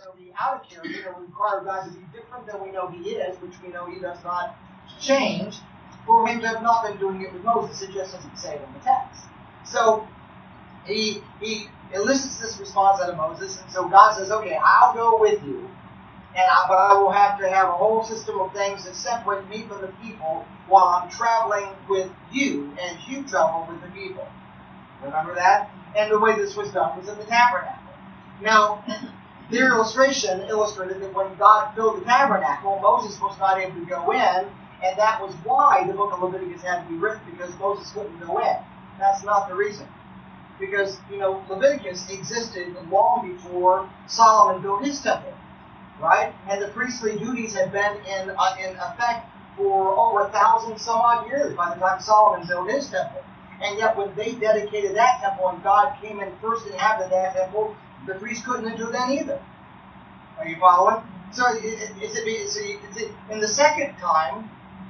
to be out of character and require God to be different than we know He is, which we know He does not change, for Him to have not been doing it with Moses. It just doesn't say it in the text. So he elicits this response out of Moses, and so God says, okay, I'll go with you, but I will have to have a whole system of things that separate me from the people while I'm traveling with you, and you travel with the people. Remember that? And the way this was done was in the tabernacle. Now, their illustration illustrated that when God filled the tabernacle, Moses was not able to go in, and that was why the book of Leviticus had to be written, because Moses couldn't go in. That's not the reason. Because, Leviticus existed long before Solomon built his temple, right? And the priestly duties had been in effect for over 1,000 some odd years by the time Solomon built his temple. And yet when they dedicated that temple and God came in first and inhabited that temple, the priest couldn't do that either. Are you following? So in the second time,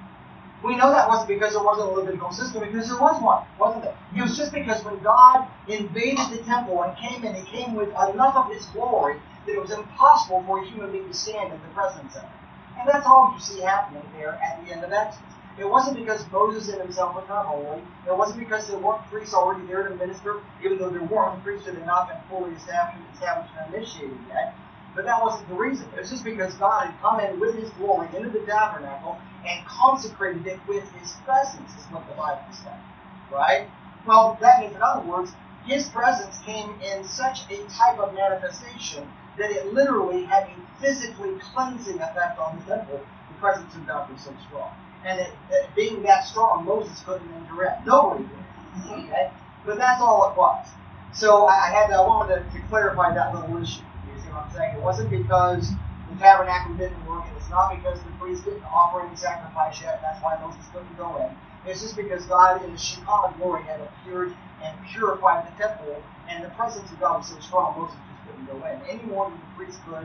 we know that wasn't because there wasn't a Levitical system, because there was one, wasn't there? It was just because when God invaded the temple and came in, He came with enough of His glory that it was impossible for a human being to stand in the presence of it. And that's all you see happening there at the end of Exodus. It wasn't because Moses in himself was not holy. It wasn't because there weren't priests already there to minister, even though there weren't. The priesthood had not been fully established and initiated yet. But that wasn't the reason. It was just because God had come in with His glory into the tabernacle and consecrated it with His presence, is what the Bible said. Right? Well, that means, in other words, His presence came in such a type of manifestation that it literally had a physically cleansing effect on the temple. The presence of God was so strong. And it being that strong, Moses couldn't enter in. Nobody did. Okay? But that's all it was. So I wanted to clarify that little issue. You see what I'm saying? It wasn't because the tabernacle didn't work, and it's not because the priest didn't offer any sacrifice yet. That's why Moses couldn't go in. It's just because God in the Shekinah glory had appeared and purified the temple, and the presence of God was so strong, Moses just couldn't go in. Any more than the priest could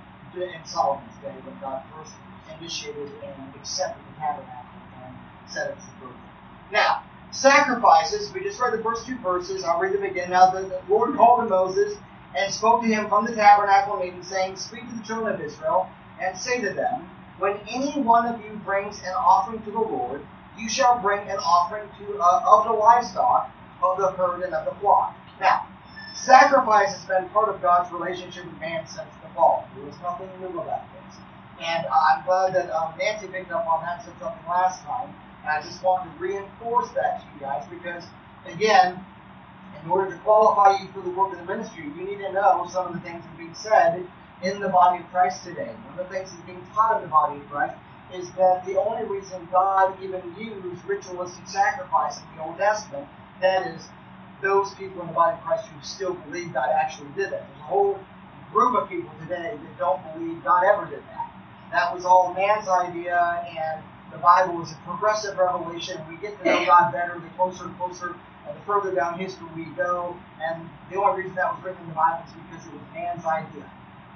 in Solomon's day when God first initiated and accepted the tabernacle and set it as the birth. Now, sacrifices, we just read the first two verses. I'll read them again. Now, the Lord called to Moses and spoke to him from the tabernacle meeting, saying, Speak to the children of Israel, and say to them, When any one of you brings an offering to the Lord, you shall bring an offering of the livestock, of the herd, and of the flock. Now, sacrifice has been part of God's relationship with man since the fall. There was nothing new about this. And I'm glad that Nancy picked up on that and said something last time. And I just want to reinforce that to you guys because, again, in order to qualify you for the work of the ministry, you need to know some of the things that are being said in the body of Christ today. One of the things that's being taught in the body of Christ is that the only reason God even used ritualistic sacrifice in the Old Testament, that is, those people in the body of Christ who still believe God actually did that. There's a whole group of people today that don't believe God ever did that. That was all man's idea, and the Bible is a progressive revelation. We get to know God better the closer and closer, and the further down history we go. And the only reason that was written in the Bible is because it was man's idea.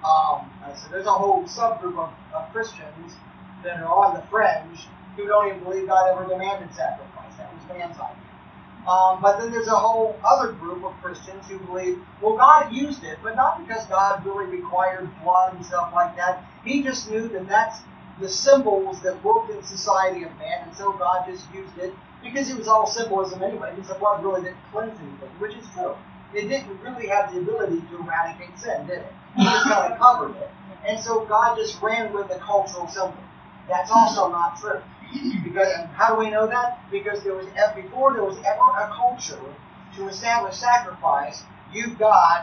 So there's a whole subgroup of Christians that are on the fringe who don't even believe God ever demanded sacrifice. That was man's idea. But then there's a whole other group of Christians who believe, well, God used it, but not because God really required blood and stuff like that. He just knew that that's the symbols that worked in society of man, and so God just used it because it was all symbolism anyway, because the blood really didn't cleanse anything, which is true. It didn't really have the ability to eradicate sin, did it? It just kind of covered it. And so God just ran with the cultural symbol. That's also not true. Because, and how do we know that? Because before there was ever a culture to establish sacrifice, you've got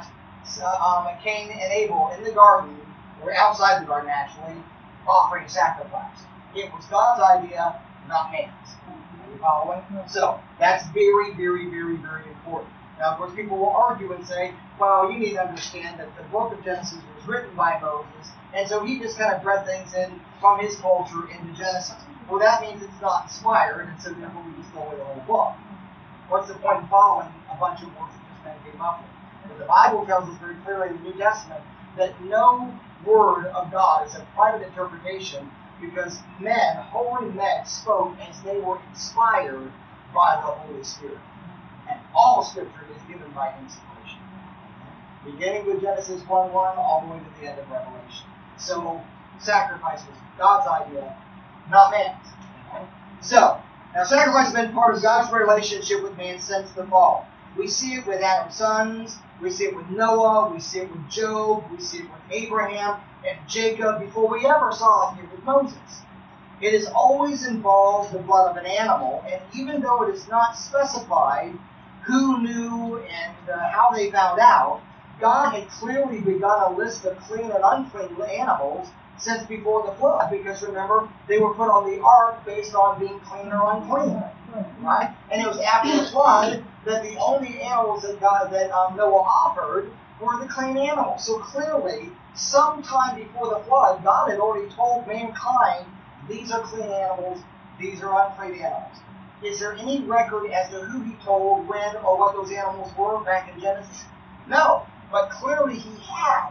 Cain and Abel in the garden, or outside the garden actually, offering sacrifice. It was God's idea, not man's. Are you following? So, that's very, very, very, very important. Now, of course, people will argue and say, well, you need to understand that the book of Genesis was written by Moses, and so he just kind of bred things in from his culture into Genesis. Well, that means it's not inspired, and so therefore we just throw away the whole book. What's the point in following a bunch of words that just men came up with? But the Bible tells us very clearly in the New Testament that no word of God is a private interpretation because men, holy men, spoke as they were inspired by the Holy Spirit. And all Scripture is given by inspiration. beginning with Genesis 1:1 all the way to the end of Revelation. So sacrifice was God's idea, not man's. Okay? So, now sacrifice has been part of God's relationship with man since the fall. We see it with Adam's sons, we see it with Noah, we see it with Job, we see it with Abraham and Jacob before we ever saw it here with Moses. It has always involved the blood of an animal, and even though it is not specified who knew and how they found out, God had clearly begun a list of clean and unclean animals since before the flood, because remember, they were put on the ark based on being clean or unclean, right? And it was after the flood that the only animals that Noah offered were the clean animals. So clearly, sometime before the flood, God had already told mankind, these are clean animals, these are unclean animals. Is there any record as to who he told, when, or what those animals were back in Genesis? No, but clearly he had.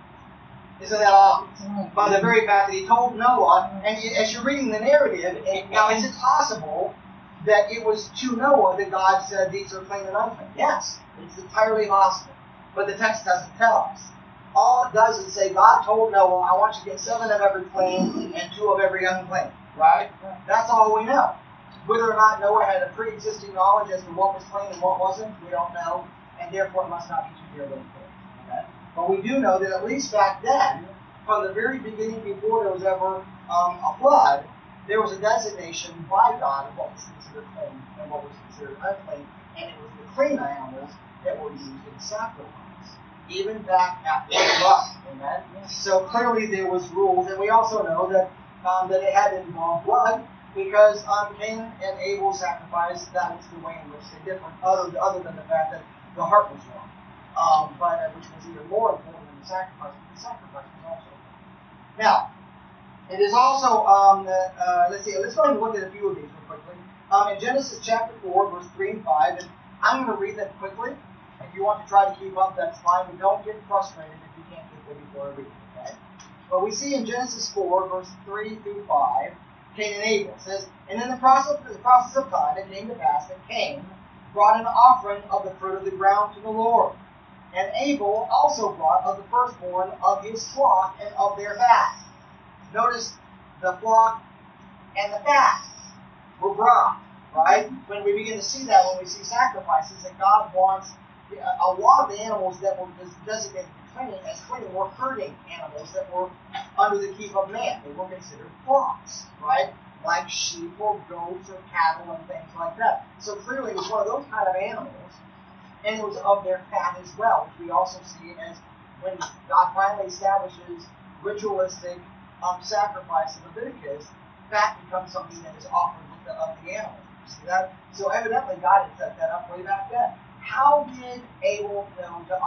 Isn't that obvious? By the very fact that he told Noah, and as you're reading the narrative, now is it possible that it was to Noah that God said these are clean and unclean? Yes, it's entirely possible. But the text doesn't tell us. All it does is say God told Noah, I want you to get 7 of every clean and 2 of every unclean. Right? That's all we know. Whether or not Noah had a pre-existing knowledge as to what was clean and what wasn't, we don't know, and therefore it must not be too terribly clear. Okay? But we do know that at least back then, from the very beginning before there was ever a flood, there was a designation by God of what was considered clean and what was considered unclean, and it was the clean animals that were used in sacrifice, even back after the flood. Amen? So clearly there was rules, and we also know that that it had to involve blood, because Cain and Abel's sacrifice, that was the way in which they differed, other than the fact that the heart was wrong, which was even more important than the sacrifice, but the sacrifice was also wrong. Now, it is also, let's go ahead and look at a few of these real quickly. In Genesis chapter 4, verse 3 and 5, and I'm going to read them quickly. If you want to try to keep up, that's fine, but don't get frustrated if you can't get there before I read it, okay? But we see in Genesis 4, verse 3 through 5, Cain and Abel. It says, and in the process of time, it came to pass that Cain brought an offering of the fruit of the ground to the Lord. And Abel also brought of the firstborn of his flock and of their fat. Notice the flock and the fat were brought, right? When we begin to see that, when we see sacrifices, that God wants a lot of the animals that were designated as clean were herding animals that were under the keep of man. They were considered flocks, right? Like sheep or goats or cattle and things like that. So clearly it was one of those kind of animals, and it was of their fat as well, which we also see as when God finally establishes ritualistic sacrifice in Leviticus, fat becomes something that is offered of the animal. You see that? So evidently God had set that up way back then. How did Abel know to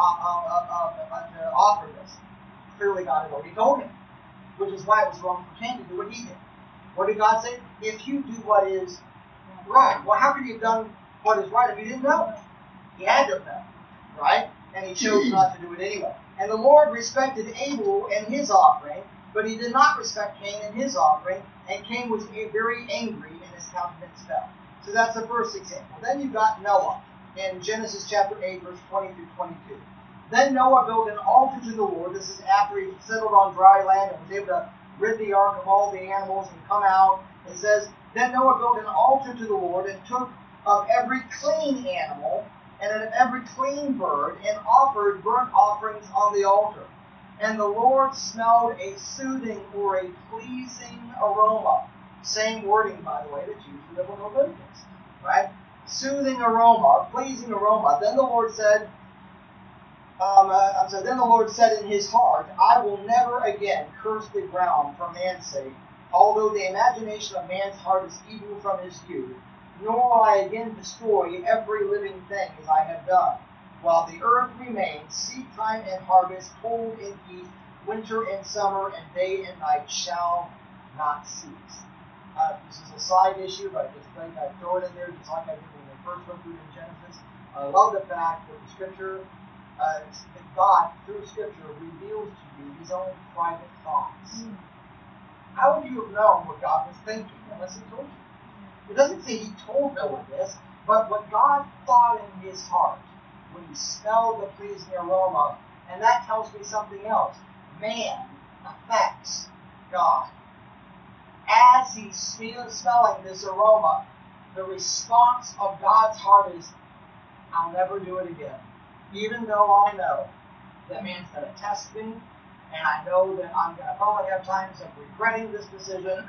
offer this? Clearly God had already told him, which is why it was wrong for Cain to do what he did. What did God say? If you do what is right. Well, how could he have done what is right if he didn't know? He had to have known, right? And he chose not to do it anyway. And the Lord respected Abel and his offering, but he did not respect Cain and his offering, and Cain was very angry and his countenance fell. So that's the first example. Then you've got Noah in Genesis chapter 8, verse 20 through 22. Then Noah built an altar to the Lord. This is after he settled on dry land and was able to rid the ark of all the animals and come out. It says, then Noah built an altar to the Lord and took of every clean animal and of every clean bird and offered burnt offerings on the altar. And the Lord smelled a soothing or a pleasing aroma. Same wording, by the way, that's used in the book of Leviticus, right? Soothing aroma, pleasing aroma. Then the Lord said, then the Lord said in his heart, I will never again curse the ground for man's sake, although the imagination of man's heart is evil from his youth, nor will I again destroy every living thing as I have done. While the earth remains, seed time and harvest, cold and heat, winter and summer, and day and night shall not cease. This is a side issue, but I just think I'd throw it in there just like I did when we first went through it in Genesis. I love the fact that the Scripture, that God, through Scripture, reveals to you his own private thoughts. How would you have known what God was thinking unless he told you? It doesn't say he told Noah this, but what God thought in his heart when he smelled the pleasing aroma And that tells me something else. Man affects God. As he's smelling this aroma, the response of God's heart is, I'll never do it again. Even though I know that man's going to test me, and I know that I'm going to probably have times of regretting this decision,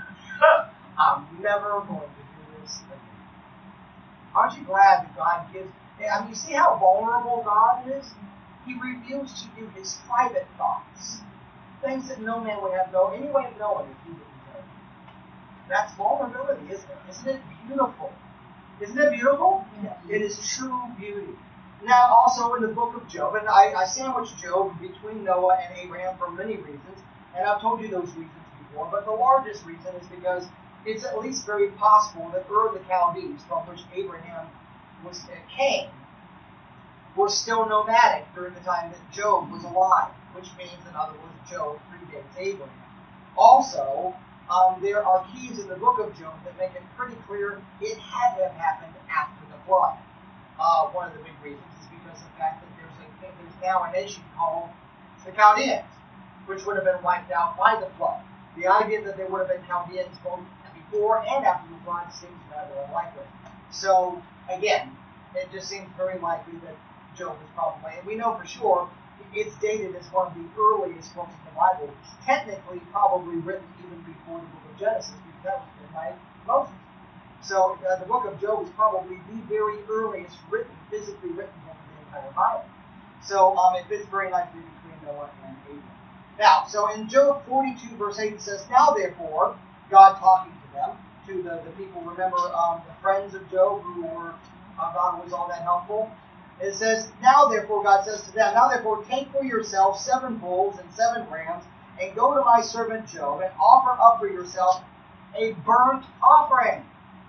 I'm never going to do this again. Aren't you glad that God gives? I mean, you see how vulnerable God is? He reveals to you his private thoughts. Things that no man would have any way of knowing if he didn't tell you. That's vulnerability, isn't it? Isn't it beautiful? Isn't it beautiful? Yeah. It is true beauty. Now, also in the book of Job, and I sandwiched Job between Noah and Abraham for many reasons, and I've told you those reasons before, but the largest reason is because it's at least very possible that Ur of the Chaldees, from which Abraham came, were still nomadic during the time that Job was alive, which means, in other words, Job predates Abraham. Also, there are keys in the book of Job that make it pretty clear it had to have happened after the flood. One of the big reasons is because of the fact that there's now a nation called the Chaldeans, which would have been wiped out by the flood. The idea that there would have been Chaldeans both before and after the flood seems rather unlikely. So, again, it just seems very likely that Job was probably, and we know for sure, it's dated as one of the earliest books of the Bible, technically probably written even before the book of Genesis, because that was written by Moses. So the book of Job is probably the very earliest physically written book of the entire Bible. So it fits very nicely between Noah and Abraham. Now, so in Job 42, verse 8, it says, Now therefore, God talking to them, to the people, remember the friends of Job who were, God was all that helpful. It says, Now therefore, God says to them, Now therefore, take for yourself 7 bulls and 7 rams, and go to my servant Job, and offer up for yourself a burnt offering.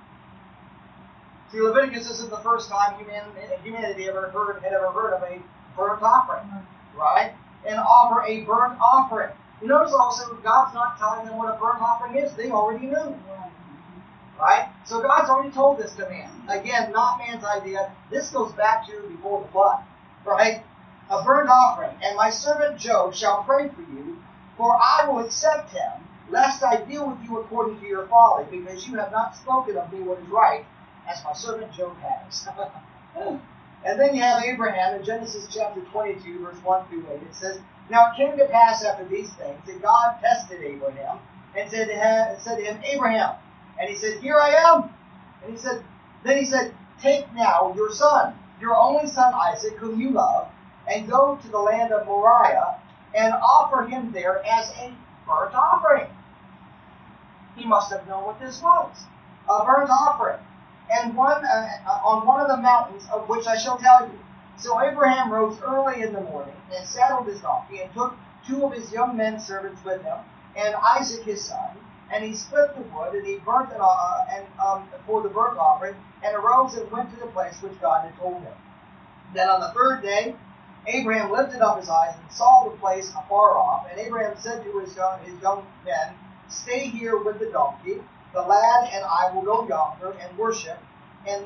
See, Leviticus isn't the first time humanity had ever heard of a burnt offering, right? And offer a burnt offering. You notice also, God's not telling them what a burnt offering is. They already knew. Right? So God's already told this to man. Again, not man's idea. This goes back to before the flood. Right? A burnt offering. And my servant Job shall pray for you, for I will accept him, lest I deal with you according to your folly, because you have not spoken of me what is right, as my servant Job has. And then you have Abraham in Genesis chapter 22, verse 1 through 8. It says, Now it came to pass after these things that God tested Abraham, and said to him, Abraham. And he said, Here I am. And then he said, Take now your son, your only son Isaac, whom you love, and go to the land of Moriah, and offer him there as a burnt offering. He must have known what this was. A burnt offering. And on one of the mountains of which I shall tell you. So Abraham rose early in the morning, and saddled his donkey, and took 2 of his young men servants with him, and Isaac his son, and he split the wood, and he burnt it for the burnt offering, and arose and went to the place which God had told him. Then on the 3rd day, Abraham lifted up his eyes and saw the place afar off, and Abraham said to his young men, Stay here with the donkey, the lad and I will go yonder and worship, and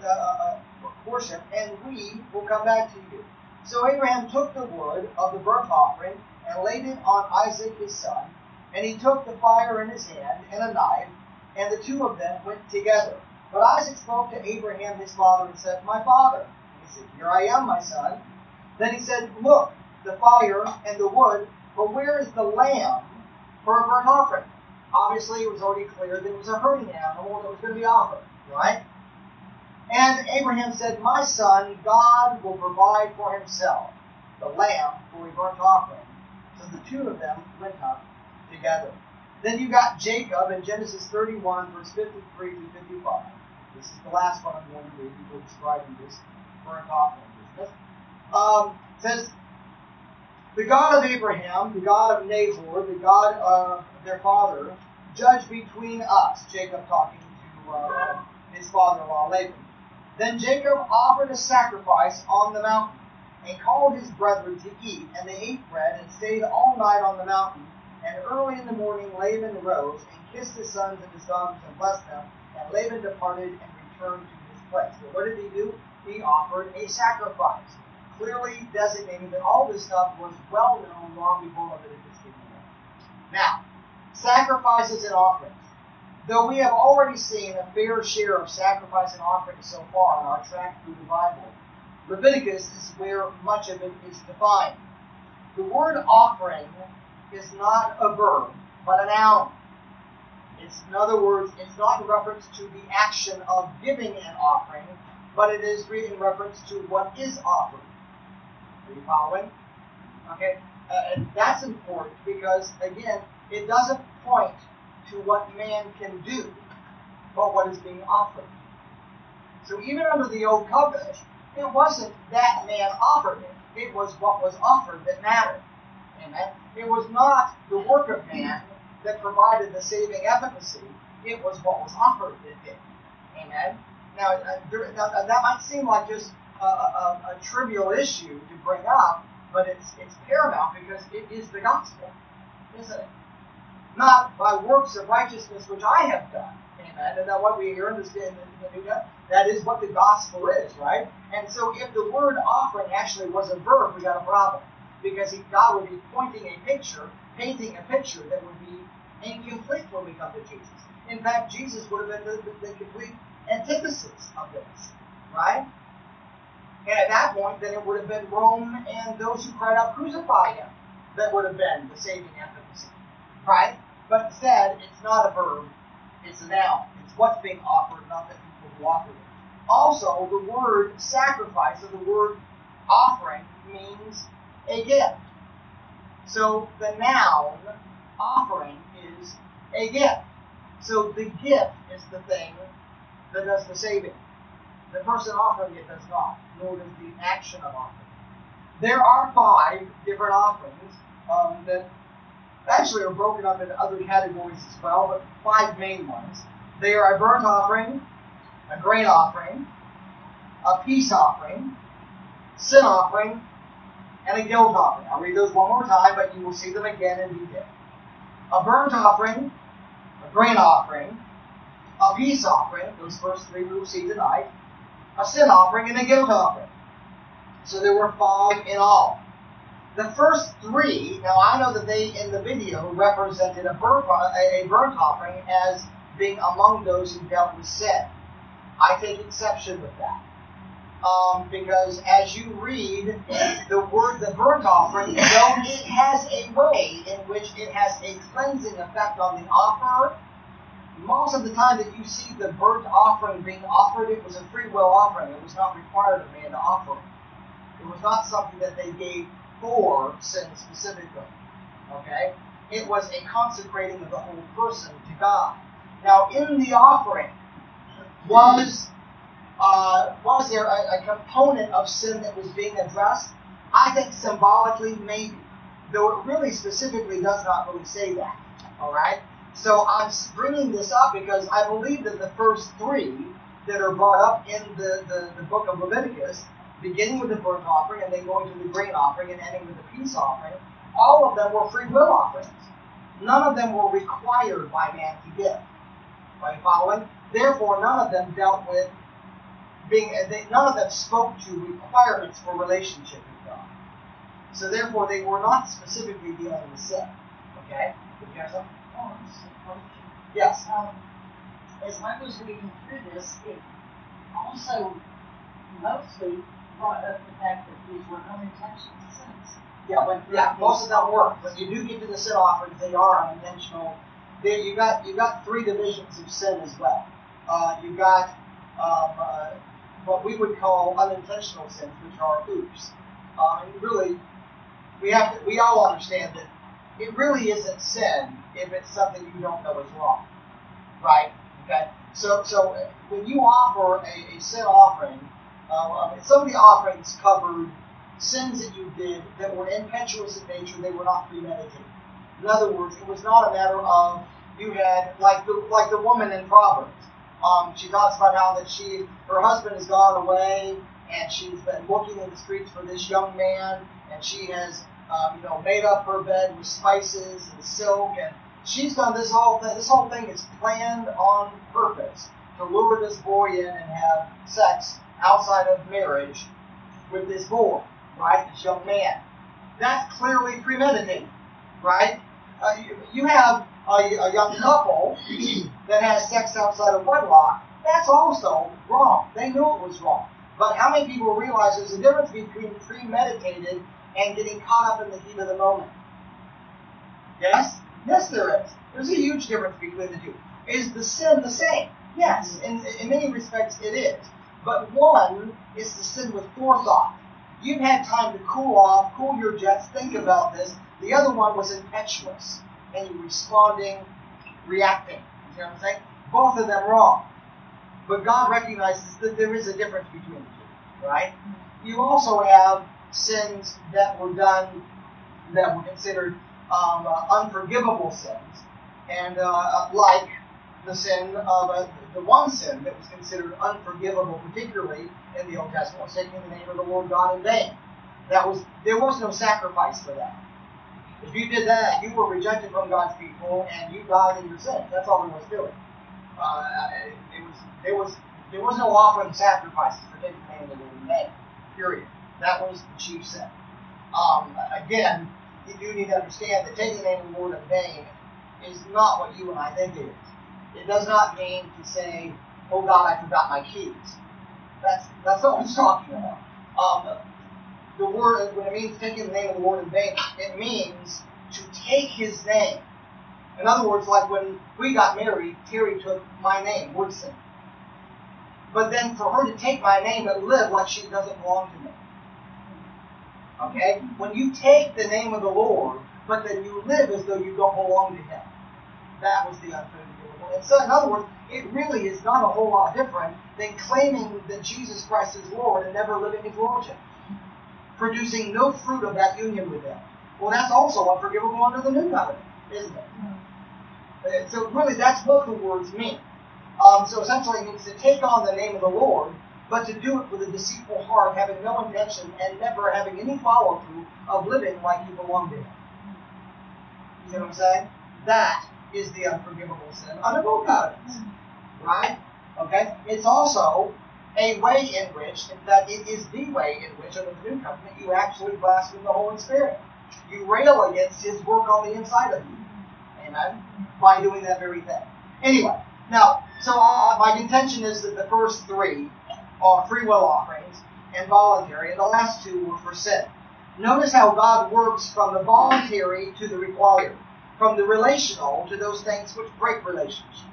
we will come back to you. So Abraham took the wood of the burnt offering and laid it on Isaac his son, and he took the fire in his hand and a knife, and the 2 of them went together. But Isaac spoke to Abraham his father and said, My father. And he said, Here I am, my son. Then he said, Look, the fire and the wood, but where is the lamb for a burnt offering? Obviously, it was already clear that it was a hurting animal that was going to be offered, right? And Abraham said, My son, God will provide for himself the lamb for a burnt offering. So the 2 of them went up together. Then you got Jacob in Genesis 31, verse 53 to 55. This is the last one I'm going to read before describing this burnt offering business. It says, The God of Abraham, the God of Nahor, the God of their father, judge between us. Jacob talking to his father-in-law Laban. Then Jacob offered a sacrifice on the mountain, and called his brethren to eat. And they ate bread, and stayed all night on the mountain. And early in the morning Laban arose, and kissed his sons and his daughters, and blessed them. And Laban departed and returned to his place. So what did he do? He offered a sacrifice. clearly designating that all this stuff was well known long before Leviticus came along. Now, sacrifices and offerings. Though we have already seen a fair share of sacrifice and offerings so far in our track through the Bible, Leviticus is where much of it is defined. The word offering is not a verb, but a noun. In other words, it's not in reference to the action of giving an offering, but it is in reference to what is offered. Are you following? Okay, and that's important because, again, it doesn't point to what man can do, but what is being offered. So even under the Old Covenant, it wasn't that man offered it. It was what was offered that mattered. Amen? It was not the work of man that provided the saving efficacy. It was what was offered that did. Amen? Now, that might seem like just a trivial issue to bring up, but it's paramount because it is the gospel, isn't it? Not by works of righteousness which I have done. Amen. And now what we hear in the New Testament, that is what the gospel is, right? And so if the word offering actually was a verb, we got a problem. Because God would be painting a picture that would be incomplete when we come to Jesus. In fact, Jesus would have been the complete antithesis of this, right? And at that point, then it would have been Rome and those who cried out, crucify him, that would have been the saving efficacy, right? But instead, it's not a verb, it's a noun. It's what's being offered, not the people who offer it. Also, the word sacrifice, or the word offering, means a gift. So the noun offering is a gift. So the gift is the thing that does the saving. The person offering it does not, nor does the action of offering. There are 5 different offerings that actually are broken up into other categories as well, but 5 main ones. They are a burnt offering, a grain offering, a peace offering, sin offering, and a guilt offering. I'll read those one more time, but you will see them again in detail. A burnt offering, a grain offering, a peace offering, those first 3 we will see tonight, a sin offering, and a guilt offering. So there were 5 in all. The first 3, now I know that they, in the video, represented a burnt offering as being among those who dealt with sin. I take exception with that. Because as you read the burnt offering, though it has a way in which it has a cleansing effect on the offerer, most of the time that you see the burnt offering being offered, it was a free will offering. It was not required of man to offer it. It was not something that they gave for sin specifically. Okay? It was a consecrating of the whole person to God. Now, in the offering, was there a component of sin that was being addressed? I think symbolically, maybe. Though it really specifically does not really say that. Alright? So I'm bringing this up because I believe that the first 3 that are brought up in the book of Leviticus, beginning with the burnt offering and then going to the grain offering and ending with the peace offering, all of them were free will offerings. None of them were required by man to give. Are you following? Therefore, none of them dealt with none of them spoke to requirements for relationship with God. So therefore, they were not specifically dealing with sin. Okay? Did you have something? Oh, just a question. Yes. As I was reading through this, it also mostly brought up the fact that these were unintentional sins. Yeah, most of them were. When you do get to the sin offerings, they are unintentional. You got 3 divisions of sin as well. You got what we would call unintentional sins, which are oops. And really, we all understand that it really isn't sin if it's something you don't know is wrong, right? Okay. So when you offer a sin offering, some of the offerings covered sins that you did that were impetuous in nature; they were not premeditated. In other words, it was not a matter of you had like the woman in Proverbs. She talks about how that her husband has gone away and she's been looking in the streets for this young man, and she has made up her bed with spices and silk, and she's done this whole thing. This whole thing is planned on purpose to lure this boy in and have sex outside of marriage with this boy. right? This young man. That's clearly premeditated, right? You have a young couple that has sex outside of wedlock. That's also wrong. They knew it was wrong. But how many people realize there's a difference between premeditated and getting caught up in the heat of the moment? Yes? Yes, there is. There's a huge difference between the two. Is the sin the same? Yes. In many respects, it is. But one is the sin with forethought. You've had time to cool off, cool your jets, think about this. The other one was impetuous. And you're responding, reacting. You know what I'm saying? Both of them wrong. But God recognizes that there is a difference between the two, right? You also have sins that were done that were considered unforgivable sins, and like the sin of the one sin that was considered unforgivable, particularly in the Old Testament, was taking the name of the Lord God in vain. There was no sacrifice for that. If you did that, you were rejected from God's people, and you died in your sins. That's all there was to it. There was no offering sacrifices for taking the name of the Lord in vain. Period. That was the chief sin. Again, you do need to understand that taking the name of the Lord in vain is not what you and I think it is. It does not mean to say, "Oh God, I forgot my keys." That's not what he's talking about. The word, when it means taking the name of the Lord in vain, it means to take His name. In other words, like when we got married, Terry took my name, Woodson. But then for her to take my name and live like she doesn't belong to me. Okay? When you take the name of the Lord, but then you live as though you don't belong to Him, that was the unforgivable. And so, in other words, it really is not a whole lot different than claiming that Jesus Christ is Lord and never living His Lordship, producing no fruit of that union with Him. Well, that's also unforgivable under the New Covenant, isn't it? So really, that's what the words mean. So essentially, it means to take on the name of the Lord, but to do it with a deceitful heart, having no intention and never having any follow-through of living like you belong to Him. You see what I'm saying? That is the unforgivable sin under both covenants. Right? Okay? It's also a way in which, in fact, it is the way in which, under the New Covenant, you actually blaspheme the Holy Spirit. You rail against His work on the inside of you. Amen? By doing that very thing. Anyway, now, so my contention is that the first three are free will offerings and voluntary, and the last two were for sin. Notice how God works from the voluntary to the required, from the relational to those things which break relationship.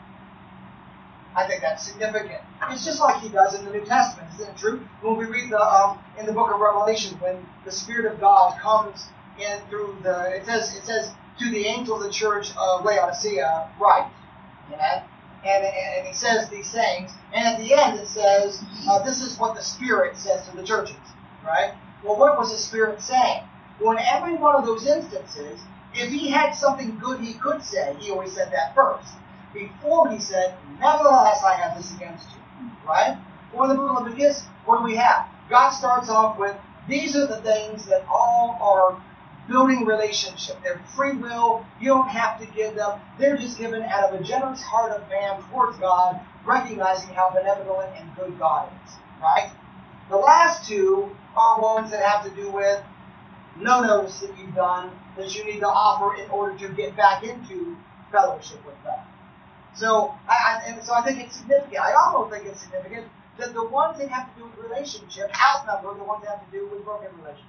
I think that's significant. It's just like He does in the New Testament, isn't it true? When we read in the book of Revelation, when the Spirit of God comes in through it says to the angel of the church of Laodicea, write. Amen? And he says these things, and at the end it says, this is what the Spirit says to the churches, right? Well, what was the Spirit saying? Well, in every one of those instances, if He had something good He could say, He always said that first, before He said, nevertheless, I have this against you, right? Well, in the book of Leviticus, what do we have? God starts off with, these are the things that all are building relationship. They're free will. You don't have to give them. They're just given out of a generous heart of man towards God, recognizing how benevolent and good God is. Right? The last two are ones that have to do with no notice that you've done that you need to offer in order to get back into fellowship with God. So I think it's significant. I also think it's significant that the ones that have to do with relationship outnumber the ones that have to do with broken relationship.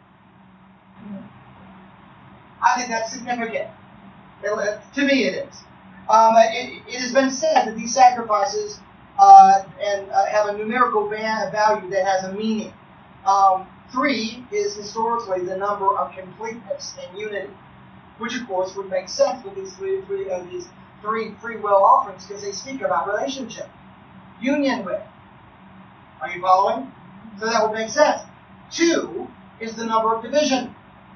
I think that's significant. To me, it is. It has been said that these sacrifices have a numerical value that has a meaning. 3 is historically the number of completeness and unity, which of course would make sense with these three free will offerings because they speak about relationship, union with. Are you following? So that would make sense. 2 is the number of division.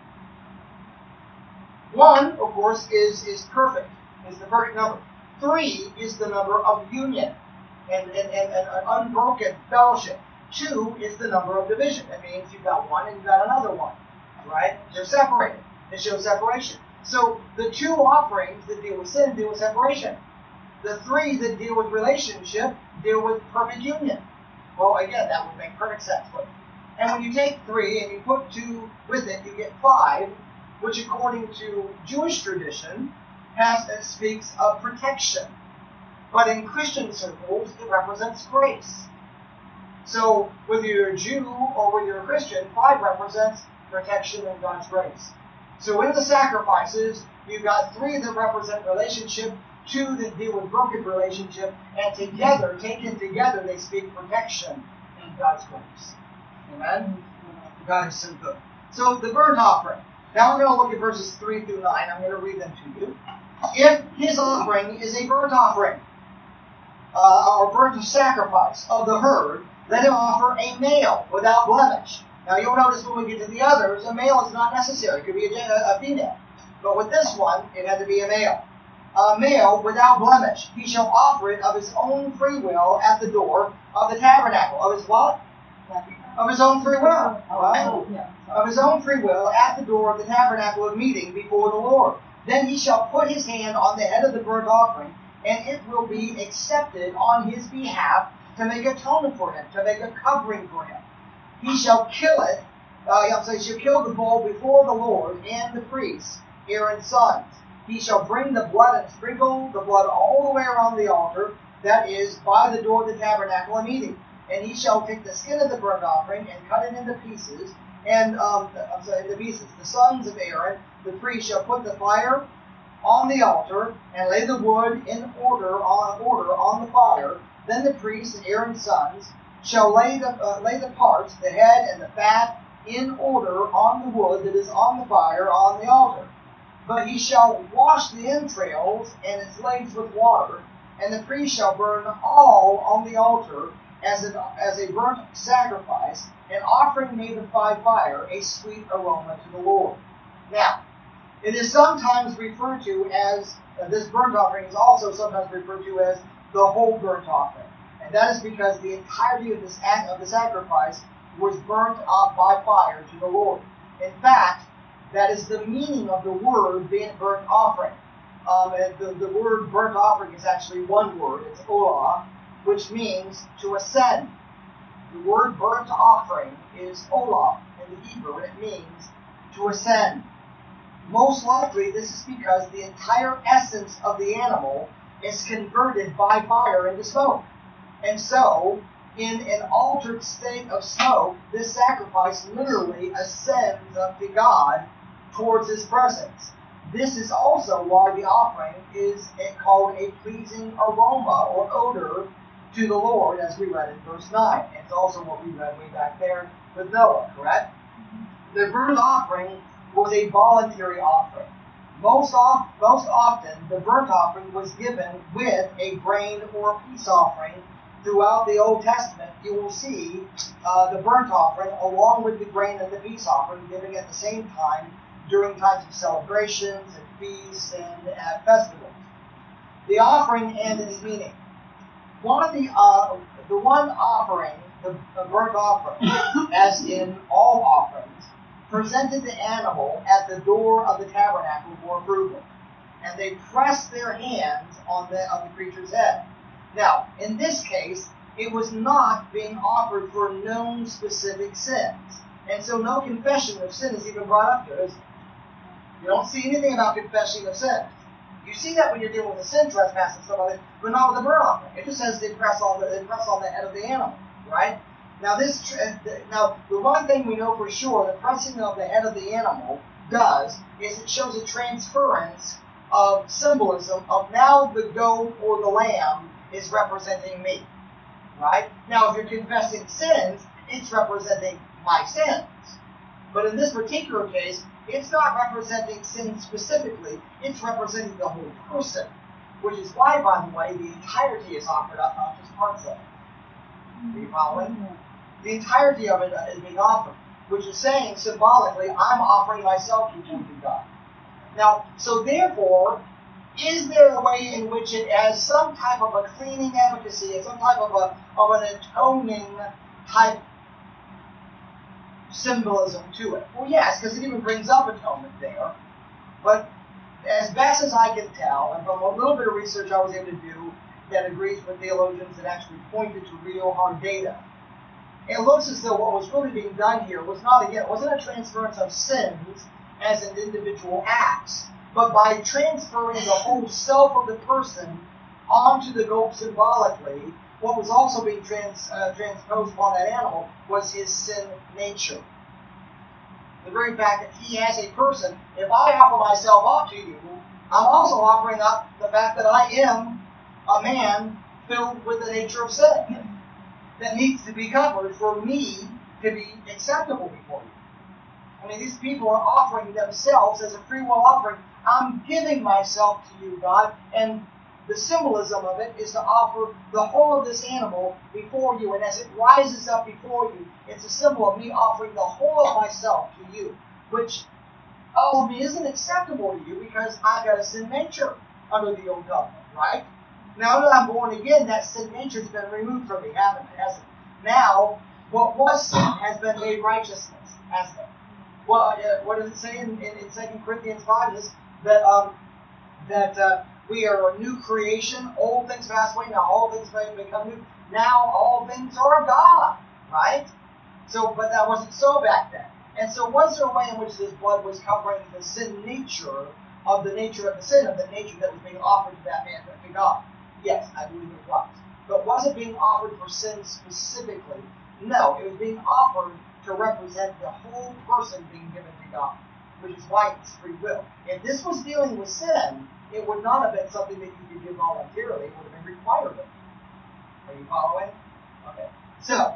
1, of course, is perfect, is the perfect number. 3 is the number of union and unbroken fellowship. 2 is the number of division. That means you've got one and you've got another one, right? They're separated. It shows separation. So the 2 offerings that deal with sin deal with separation. The 3 that deal with relationship deal with perfect union. Well, again, that would make perfect sense. But And when you take 3 and you put 2 with it, you get 5, which according to Jewish tradition speaks of protection. But in Christian circles, it represents grace. So whether you're a Jew or whether you're a Christian, 5 represents protection and God's grace. So in the sacrifices, you've got 3 that represent relationship, 2 that deal with broken relationship, and together, taken together, they speak protection and God's grace. Amen? God is so good. So the burnt offering. Now we're going to look at verses 3 through 9. I'm going to read them to you. If his offering is a burnt offering, or burnt sacrifice of the herd, let him offer a male without blemish. Now you'll notice when we get to the others, a male is not necessary. It could be a female. But with this one, it had to be a male. A male without blemish. He shall offer it of his own free will at the door of the tabernacle. Of his what? Of his own free will. Right? Of his own free will at the door of the tabernacle of meeting before the Lord. Then he shall put his hand on the head of the burnt offering, and it will be accepted on his behalf to make atonement for him, to make a covering for him. He shall kill it, he shall kill the bull before the Lord and the priests, Aaron's sons. He shall bring the blood and sprinkle the blood all the way around the altar, that is, by the door of the tabernacle of meeting. And he shall take the skin of the burnt offering and cut it into pieces, The sons of Aaron, the priest, shall put the fire on the altar and lay the wood in order on the fire. Then the priest and Aaron's sons shall lay the parts, the head and the fat, in order on the wood that is on the fire on the altar. But he shall wash the entrails and its legs with water, and the priest shall burn all on the altar as a burnt sacrifice, an offering made by fire, a sweet aroma to the Lord. Now, it is sometimes referred to as, this burnt offering is also sometimes referred to as the whole burnt offering. And that is because the entirety of the sacrifice was burnt up by fire to the Lord. In fact, that is the meaning of the word burnt offering. The word burnt offering is actually one word. It's olah, which means to ascend. The word burnt offering is olah in the Hebrew, and it means to ascend. Most likely, this is because the entire essence of the animal is converted by fire into smoke. And so, in an altered state of smoke, this sacrifice literally ascends up to God towards his presence. This is also why the offering is called a pleasing aroma or odor to the Lord, as we read in verse 9. It's also what we read way back there with Noah, correct? The burnt offering was a voluntary offering. Most often, the burnt offering was given with a grain or a peace offering. Throughout the Old Testament, you will see the burnt offering along with the grain and the peace offering given at the same time during times of celebrations and feasts and at festivals. The offering and its meaning. The one offering, the burnt offering, as in all offerings, presented the animal at the door of the tabernacle for approval, and they pressed their hands on the creature's head. Now, in this case, it was not being offered for known specific sins, and so no confession of sin is even brought up here, is it? You don't see anything about confessing of sins. You see that when you're dealing with a sin trespass and stuff like that, but not with a burnt offering. It just says they press on the head of the animal, right? Now, the one thing we know for sure, the pressing of the head of the animal does is it shows a transference of symbolism of now the goat or the lamb is representing me, right? Now, if you're confessing sins, it's representing my sins. But in this particular case, it's not representing sin specifically, it's representing the whole person, which is why, by the way, the entirety is offered up, not just parts of it. Are you following? The entirety of it is being offered, which is saying symbolically, I'm offering myself before you, God. Now, so therefore, is there a way in which it has some type of a cleaning efficacy, some type of an atoning type symbolism to it? Well, yes, because it even brings up atonement there. But as best as I can tell, and from a little bit of research I was able to do that agrees with theologians that actually pointed to real hard data, it looks as though what was really being done here was not, again, it wasn't a transference of sins as an individual acts, but by transferring the whole self of the person onto the goat symbolically, what was also being transposed upon that animal was his sin nature. The very fact that he, as a person, if I offer myself up to you, I'm also offering up the fact that I am a man filled with the nature of sin that needs to be covered for me to be acceptable before you. I mean, these people are offering themselves as a free will offering. I'm giving myself to you, God, and the symbolism of it is to offer the whole of this animal before you, and as it rises up before you, it's a symbol of me offering the whole of myself to you, which all of me isn't acceptable to you because I've got a sin nature under the old covenant, right? Now that I'm born again, that sin nature's been removed from me, hasn't it? Now, what was sin has been made righteousness, hasn't it? Well, what does it say in 2 Corinthians 5? Is that we are a new creation. Old things pass away. Now all things may become new. Now all things are of God, right? So, but that wasn't so back then. And so was there a way in which this blood was covering the sin nature of the nature of the sin, of the nature that was being offered to that man, to God? Yes, I believe it was. But was it being offered for sin specifically? No, it was being offered to represent the whole person being given to God, which is why it's free will. If this was dealing with sin, it would not have been something that you could do voluntarily. It would have been required. Are you following? Okay. So,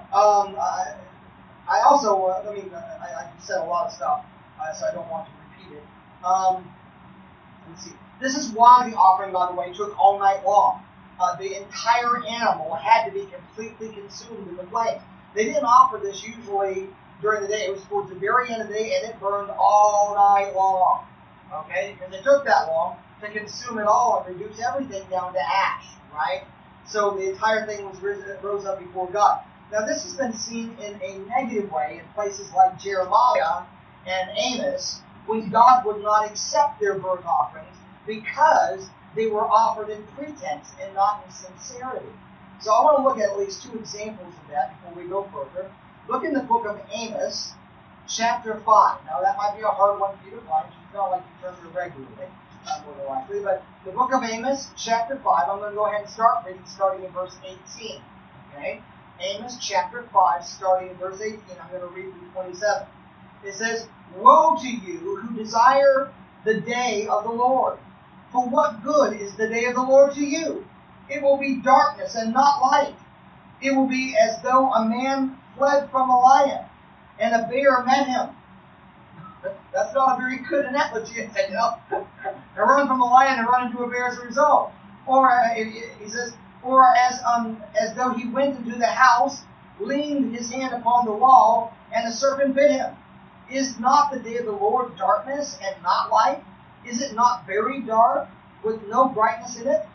I also, I said a lot of stuff, so I don't want to repeat it. Let's see. This is why the offering, by the way, took all night long. The entire animal had to be completely consumed in the flames. They didn't offer this usually during the day. It was towards the very end of the day, and it burned all night long. Okay? Because it took that long to consume it all and reduce everything down to ash, right? So the entire thing rose up before God. Now this has been seen in a negative way in places like Jeremiah and Amos, when God would not accept their burnt offerings because they were offered in pretense and not in sincerity. So I want to look at least two examples of that before we go further. Look in the book of Amos, chapter 5. Now that might be a hard one for you to find. It's not like you turn to regularly, more than likely. But the book of Amos, chapter 5, I'm going to go ahead and start reading, starting in verse 18. Okay? Amos chapter 5, starting in verse 18. I'm going to read through 27. It says, "Woe to you who desire the day of the Lord. For what good is the day of the Lord to you? It will be darkness and not light. It will be as though a man fled from a lion, and a bear met him." That's not a very good analogy, you know. I run from a lion and run into a bear as a result. Or he says, or as though he went into the house, leaned his hand upon the wall, and a serpent bit him. Is not the day of the Lord darkness and not light? Is it not very dark, with no brightness in it?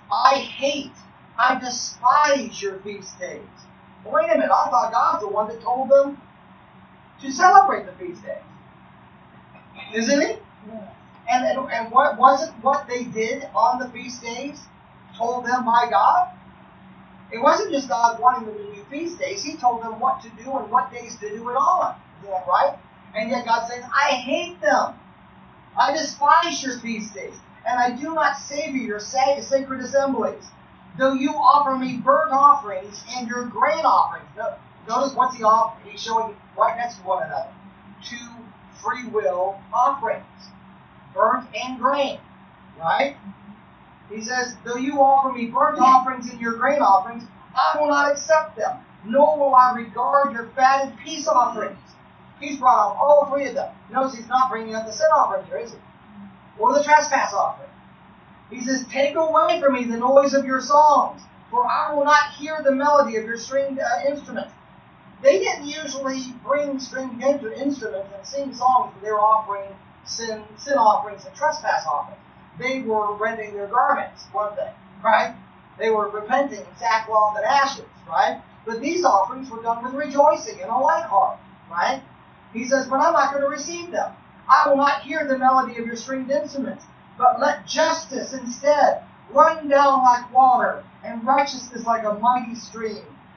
I despise your feast days. Well, wait a minute, I thought God's the one that told them to celebrate the feast days. Isn't he? Yes. And what wasn't what they did on the feast days told them by God? It wasn't just God wanting them to do feast days. He told them what to do and what days to do it on. Isn't that right? And yet God says, I hate them. I despise your feast days, and I do not savor your sacred assemblies. Though you offer me burnt offerings and your grain offerings. Notice what's he offering? He's showing right next to one another. Two free will offerings. Burnt and grain. Right? He says, though you offer me burnt offerings and your grain offerings, I will not accept them, nor will I regard your fatted peace offerings. He's brought up all three of them. Notice he's not bringing up the sin offering here, is he? Or the trespass offering. He says, take away from me the noise of your songs, for I will not hear the melody of your stringed instruments. They didn't usually bring stringed instruments and sing songs when they were offering sin offerings and trespass offerings. They were rending their garments, weren't they? Right? They were repenting in sackcloth and ashes, right? But these offerings were done with rejoicing and a light heart, right? He says, but I'm not going to receive them. I will not hear the melody of your stringed instruments, but let justice instead run down like water, and righteousness like a mighty stream.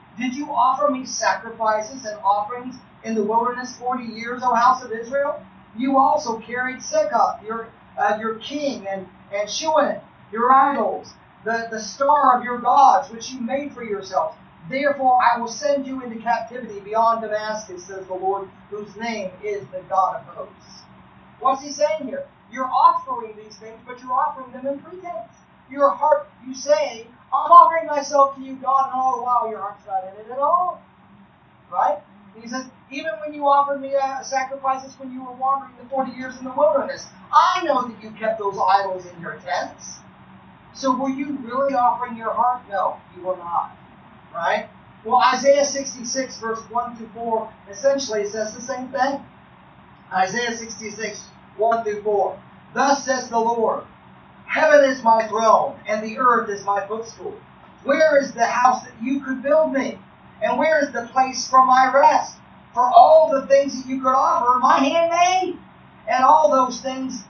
Did you offer me sacrifices and offerings in the wilderness 40 years, O house of Israel? You also carried Sekop, your king, and Shuan, your idols, the star of your gods, which you made for yourselves. Therefore I will send you into captivity beyond Damascus, says the Lord, whose name is the God of hosts. What's he saying here? You're offering these things, but you're offering them in pretense. Your heart, you say, I'm offering myself to you, God, and all the while your heart's not in it at all. Right? He says, even when you offered me sacrifices when you were wandering the 40 years in the wilderness, I know that you kept those idols in your tents. So were you really offering your heart? No, you were not. Right? Well, Isaiah 66, verse 1 through 4, essentially says the same thing. Isaiah 66, 1 through 4. Thus says the Lord, heaven is my throne, and the earth is my footstool. Where is the house that you could build me? And where is the place for my rest? For all the things that you could offer, my hand made, and all those things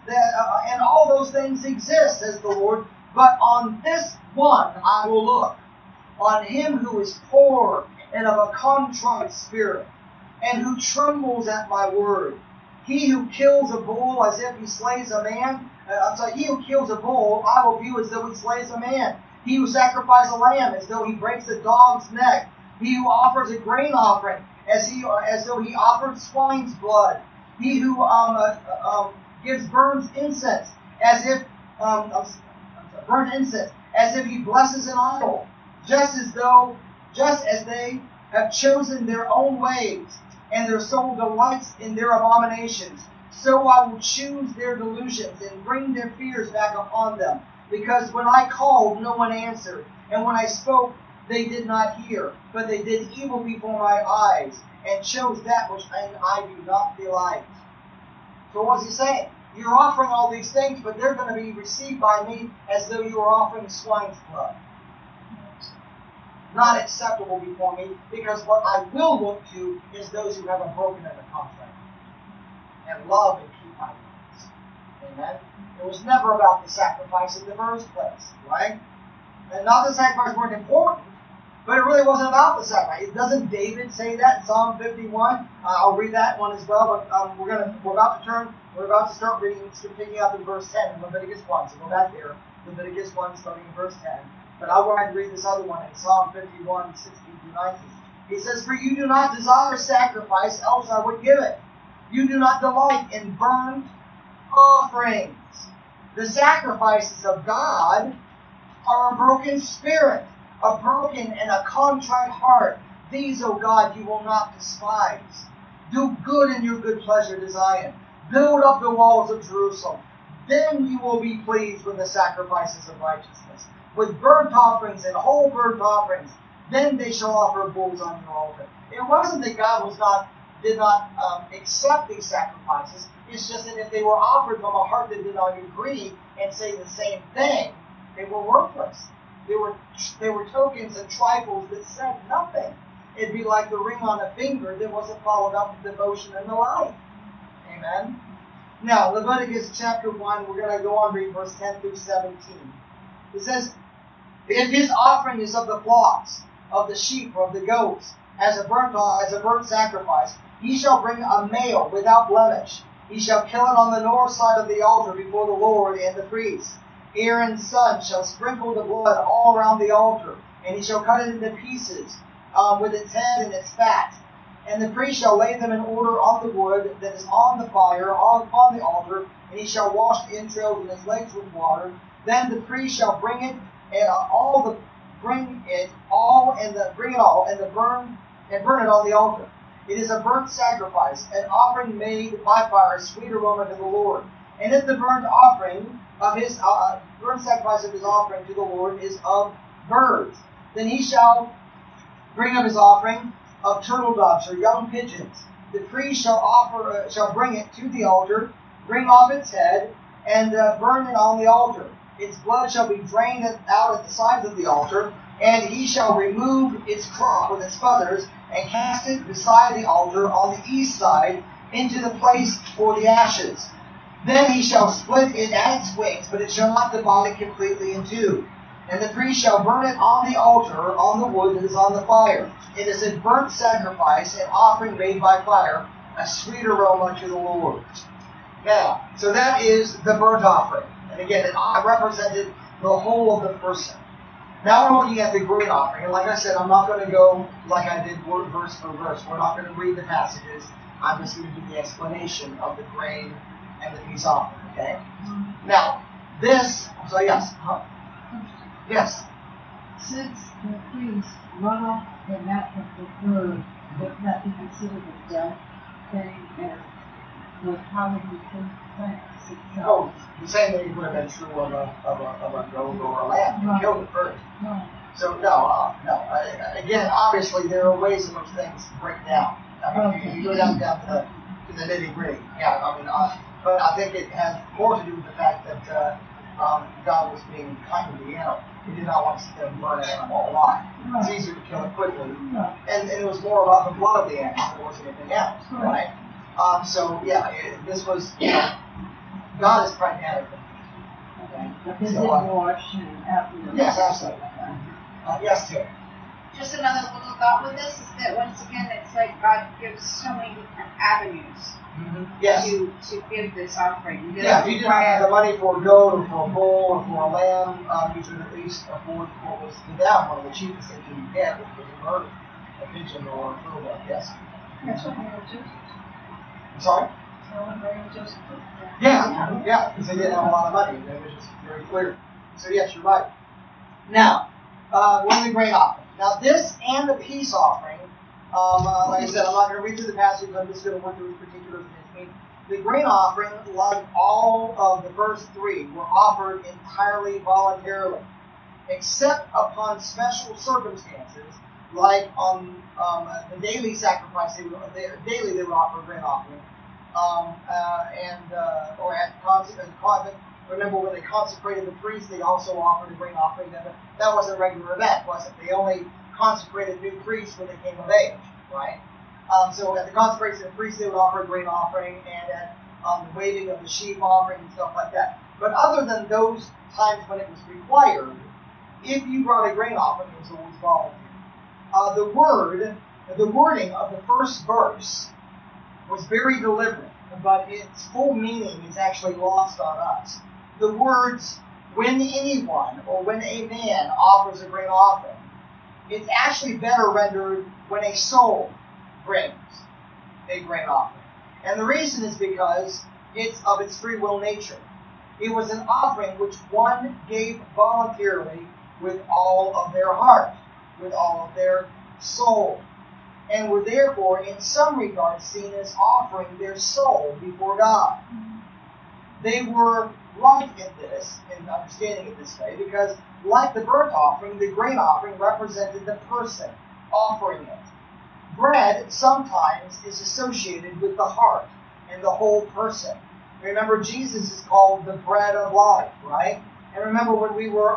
exist, says the Lord. But on this one I will look, on him who is poor and of a contrite spirit, and who trembles at my word. He who kills a bull as if he slays a man, he who kills a bull I will view as though he slays a man. He who sacrifices a lamb as though he breaks a dog's neck. He who offers a grain offering as though he offered swine's blood. He who burns incense as if he blesses an idol, just as they have chosen their own ways, and their soul delights in their abominations. So I will choose their delusions and bring their fears back upon them. Because when I called, no one answered, and when I spoke, they did not hear. But they did evil before my eyes, and chose that which I do not delight. So what's he saying? You're offering all these things, but they're going to be received by me as though you were offering swine's blood. Not acceptable before me, because what I will look to is those who have a broken and a contrite, and love and keep my words. Amen? It was never about the sacrifice in the first place, right? And not that sacrifices weren't important, but it really wasn't about the sacrifice. Doesn't David say that in Psalm 51? I'll read that one as well, but we're about to start reading, picking up in verse 10 in Leviticus 1. So go back there, Leviticus 1, starting in verse 10. But I'll go ahead and read this other one in Psalm 51, 16 through 19. He says, for you do not desire sacrifice, else I would give it. You do not delight in burnt offerings. The sacrifices of God are a broken spirit, a broken and a contrite heart. These, O God, you will not despise. Do good in your good pleasure to Zion. Build up the walls of Jerusalem. Then you will be pleased with the sacrifices of righteousness, with burnt offerings and whole burnt offerings. Then they shall offer bulls on your altar. It wasn't that God did not accept these sacrifices. It's just that if they were offered from a heart that did not agree and say the same thing, they were worthless. They were tokens and trifles that said nothing. It'd be like the ring on a finger that wasn't followed up with devotion in the life. Amen? Now, Leviticus chapter 1, we're going to go on read verse 10 through 17. It says, if his offering is of the flocks, of the sheep, or of the goats, as a burnt sacrifice, he shall bring a male without blemish. He shall kill it on the north side of the altar before the Lord and the priests. Aaron's son shall sprinkle the blood all around the altar, and he shall cut it into pieces with its head and its fat. And the priest shall lay them in order on the wood that is on the fire upon the altar, and he shall wash the entrails and his legs with water. Then the priest shall bring it and burn it on the altar. It is a burnt sacrifice, an offering made by fire, a sweet aroma to the Lord. And if the burnt sacrifice of his offering to the Lord is of birds, then he shall bring of his offering of turtle doves or young pigeons. The priest shall bring it to the altar, bring off its head, and burn it on the altar. Its blood shall be drained out at the sides of the altar, and he shall remove its crop with its feathers, and cast it beside the altar on the east side into the place for the ashes. Then he shall split it at its wings, but it shall not divide it completely in two. And the priest shall burn it on the altar, on the wood that is on the fire. It is a burnt sacrifice, an offering made by fire, a sweet aroma to the Lord. Now, so that is the burnt offering. And again, it represented the whole of the person. Now we're looking at the grain offering. And like I said, I'm not going to go like I did verse for verse. We're not going to read the passages. I'm just going to do the explanation of the grain and the peace offering. Okay? Now, this, so yes. Yes. Since the priest run off the mat of the bird, would that be considered a death thing, and would how would he practice itself? Oh, the same thing would have been true of a goat or a lamb. You killed it first. No. So no. Again, obviously there are ways in which things break down. I mean, you go down to the nitty gritty. Yeah, I mean, but I think it has more to do with the fact that God was being kind to the animal. He did not want to see them burn an animal alive. It's easier to kill it quickly, and it was more about the blood of the animal than it was anything else, right? So yeah, this was, God is pragmatic. But is it wash and after? Yes, absolutely. Yes, Tim. Just another little thought with this is that once again, it's like God gives so many different avenues Yes. to give this offering. Yeah, if you didn't have the money for a goat or for a bull or for a lamb, you could at least afford what was to them one of the cheapest things you could get, which was a bird, a pigeon or a furball. Yes. That's what Mary Joseph. I'm sorry? That's what Mary Joseph did. Yeah, because they didn't have a lot of money. It was just very clear. So yes, you're right. Now, when the grain offering. Now this and the peace offering, like I said, I'm not going to read through the passage. I'm just going to work through the particulars of this. The grain offering, like all of the first three, were offered entirely voluntarily, except upon special circumstances, like on the daily sacrifice. They would offer a grain offering, or at consecration. Remember when they consecrated the priest, they also offered a grain offering. That wasn't a regular event, was it? They only consecrated new priests when they came of age, right? So at the consecration of the priest, they would offer a grain offering, and at the waving of the sheaf offering and stuff like that. But other than those times when it was required, if you brought a grain offering, it was always volunteer. The wording of the first verse was very deliberate, but its full meaning is actually lost on us. The words, when anyone or when a man offers a grain offering, it's actually better rendered when a soul brings a grain offering. And the reason is because it's of its free will nature. It was an offering which one gave voluntarily with all of their heart, with all of their soul, and were therefore in some regards seen as offering their soul before God. They were right in this, in understanding it this way, because like the burnt offering, the grain offering represented the person offering it. Bread sometimes is associated with the heart and the whole person. Remember, Jesus is called the bread of life, right? And remember when we were,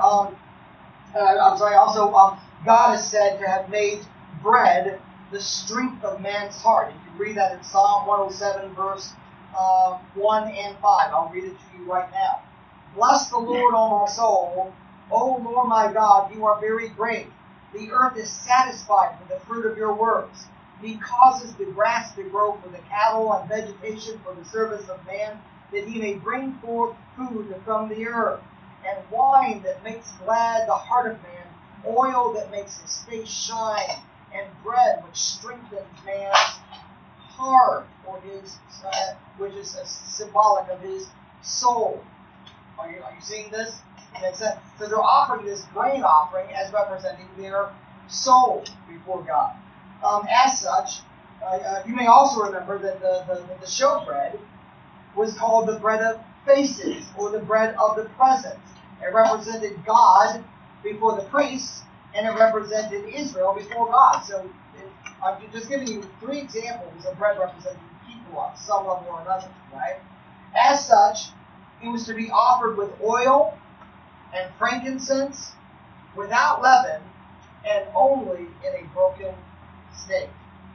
God is said to have made bread the strength of man's heart. You can read that in Psalm 107, verse 1 and 5. I'll read it to you right now. Bless the Lord, O my soul. O Lord my God, you are very great. The earth is satisfied with the fruit of your works. He causes the grass to grow for the cattle and vegetation for the service of man, that he may bring forth food from the earth, and wine that makes glad the heart of man, oil that makes his face shine, and bread which strengthens man's heart, or his, which is symbolic of his soul. Are you seeing this? So they're offering this grain offering as representing their soul before God. As such, you may also remember that the showbread was called the bread of faces, or the bread of the presence. It represented God before the priests, and it represented Israel before God. So I'm just giving you three examples of bread representing people on some level or another, right? As such, it was to be offered with oil and frankincense, without leaven, and only in a broken state.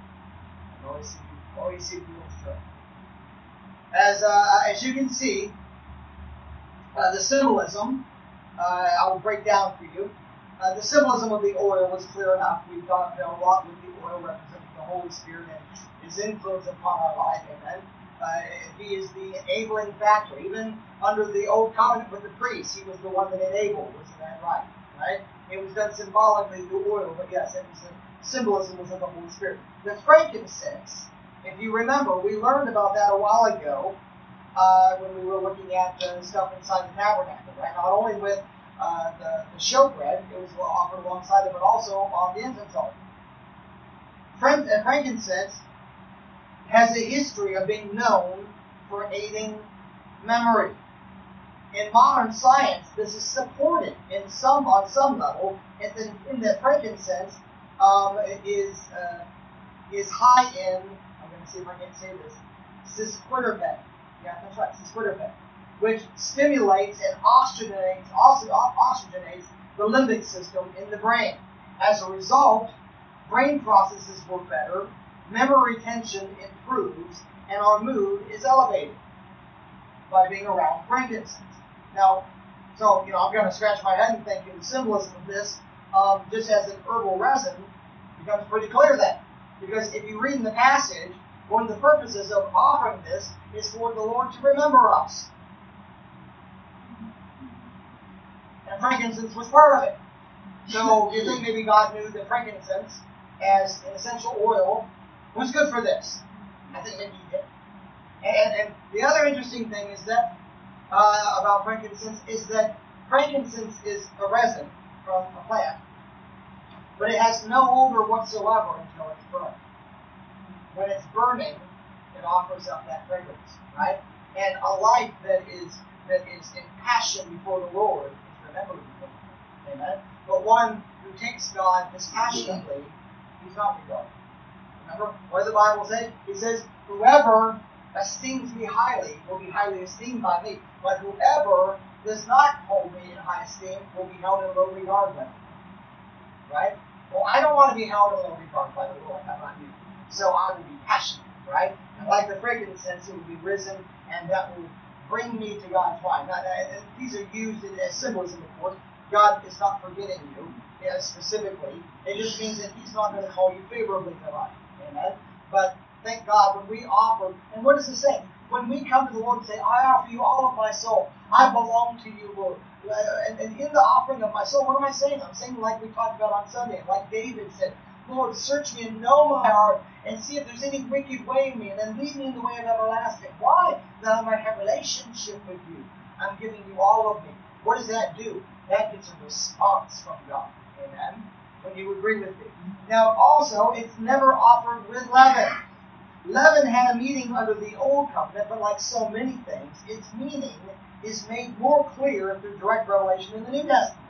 Always see the illustrate. As you can see, the symbolism I'll break down for you. The symbolism of the oil is clear enough. We've talked a lot with the oil representing the Holy Spirit and His influence upon our life. Amen. He is the enabling factor. Even under the old covenant with the priests, He was the one that enabled. Wasn't that right? Right? It was done symbolically through oil, but yes, it was the symbolism was of the Holy Spirit. The frankincense, if you remember, we learned about that a while ago when we were looking at the stuff inside the tabernacle, right? Not only with the showbread, it was offered alongside it, but also on the incense altar. Frankincense has a history of being known for aiding memory. In modern science, this is supported on some level, and in that frankincense is high in, I'm going to see if I can say this, sesquiterpene. Yeah, that's right, sesquiterpene, which stimulates and oxygenates the limbic system in the brain. As a result, brain processes work better, memory retention improves, and our mood is elevated by being around frankincense. Now, so, I'm going to scratch my head and think the symbolism of this, just as an herbal resin, becomes pretty clear then. Because if you read in the passage, one of the purposes of offering this is for the Lord to remember us. And frankincense was part of it. So you think maybe God knew that frankincense, as an essential oil, was good for this. I think maybe He did. And the other interesting thing is that about frankincense is that frankincense is a resin from a plant, but it has no odor whatsoever until it's burned. When it's burning, it offers up that fragrance, right? And a life that is in passion before the Lord is remembered before the Lord. Amen. But one who takes God dispassionately, he's not regarded. Remember what the Bible says? It says, "Whoever esteems me highly will be highly esteemed by me, but whoever does not hold me in high esteem will be held in low regard by me." Right? Well, I don't want to be held in low regard by the Lord. How about you? So I will be passionate, right? And like the frankincense, it will be risen, and that will bring me to God's mind. Now, and these are used as symbolism, of course. God is not forgetting you specifically. It just means that He's not going to call you favorably to life. Amen? But thank God when we offer, and what does it say? When we come to the Lord and say, "I offer you all of my soul. I belong to you, Lord." And in the offering of my soul, what am I saying? I'm saying like we talked about on Sunday, like David said, "Lord, search me and know my heart, and see if there's any wicked way in me, and then lead me in the way of everlasting." Why? That I might have a relationship with you. I'm giving you all of me. What does that do? That gets a response from God. Amen? When you agree with me. Now, also, it's never offered with leaven. Leaven had a meaning under the Old Covenant, but like so many things, its meaning is made more clear through direct revelation in the New Testament.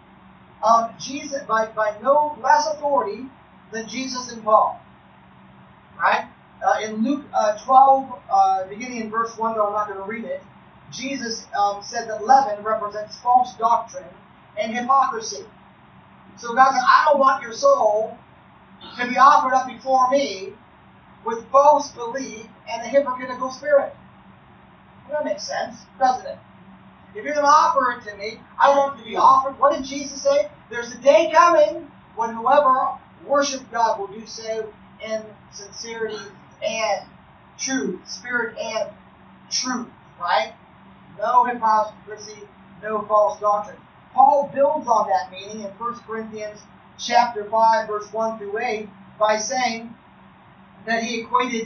Jesus, by no less authority than Jesus and Paul. Right? In Luke 12, beginning in verse 1, though I'm not going to read it, Jesus said that leaven represents false doctrine and hypocrisy. So God said, "I don't want your soul to be offered up before me with false belief and a hypocritical spirit." Well, that makes sense, doesn't it? If you're going to offer it to me, I want it to be offered. What did Jesus say? There's a day coming when whoever worships God will do so in sincerity and truth, spirit and truth, right? No hypocrisy, no false doctrine. Paul builds on that meaning in 1 Corinthians chapter 5, verse 1 through 8, by saying that he equated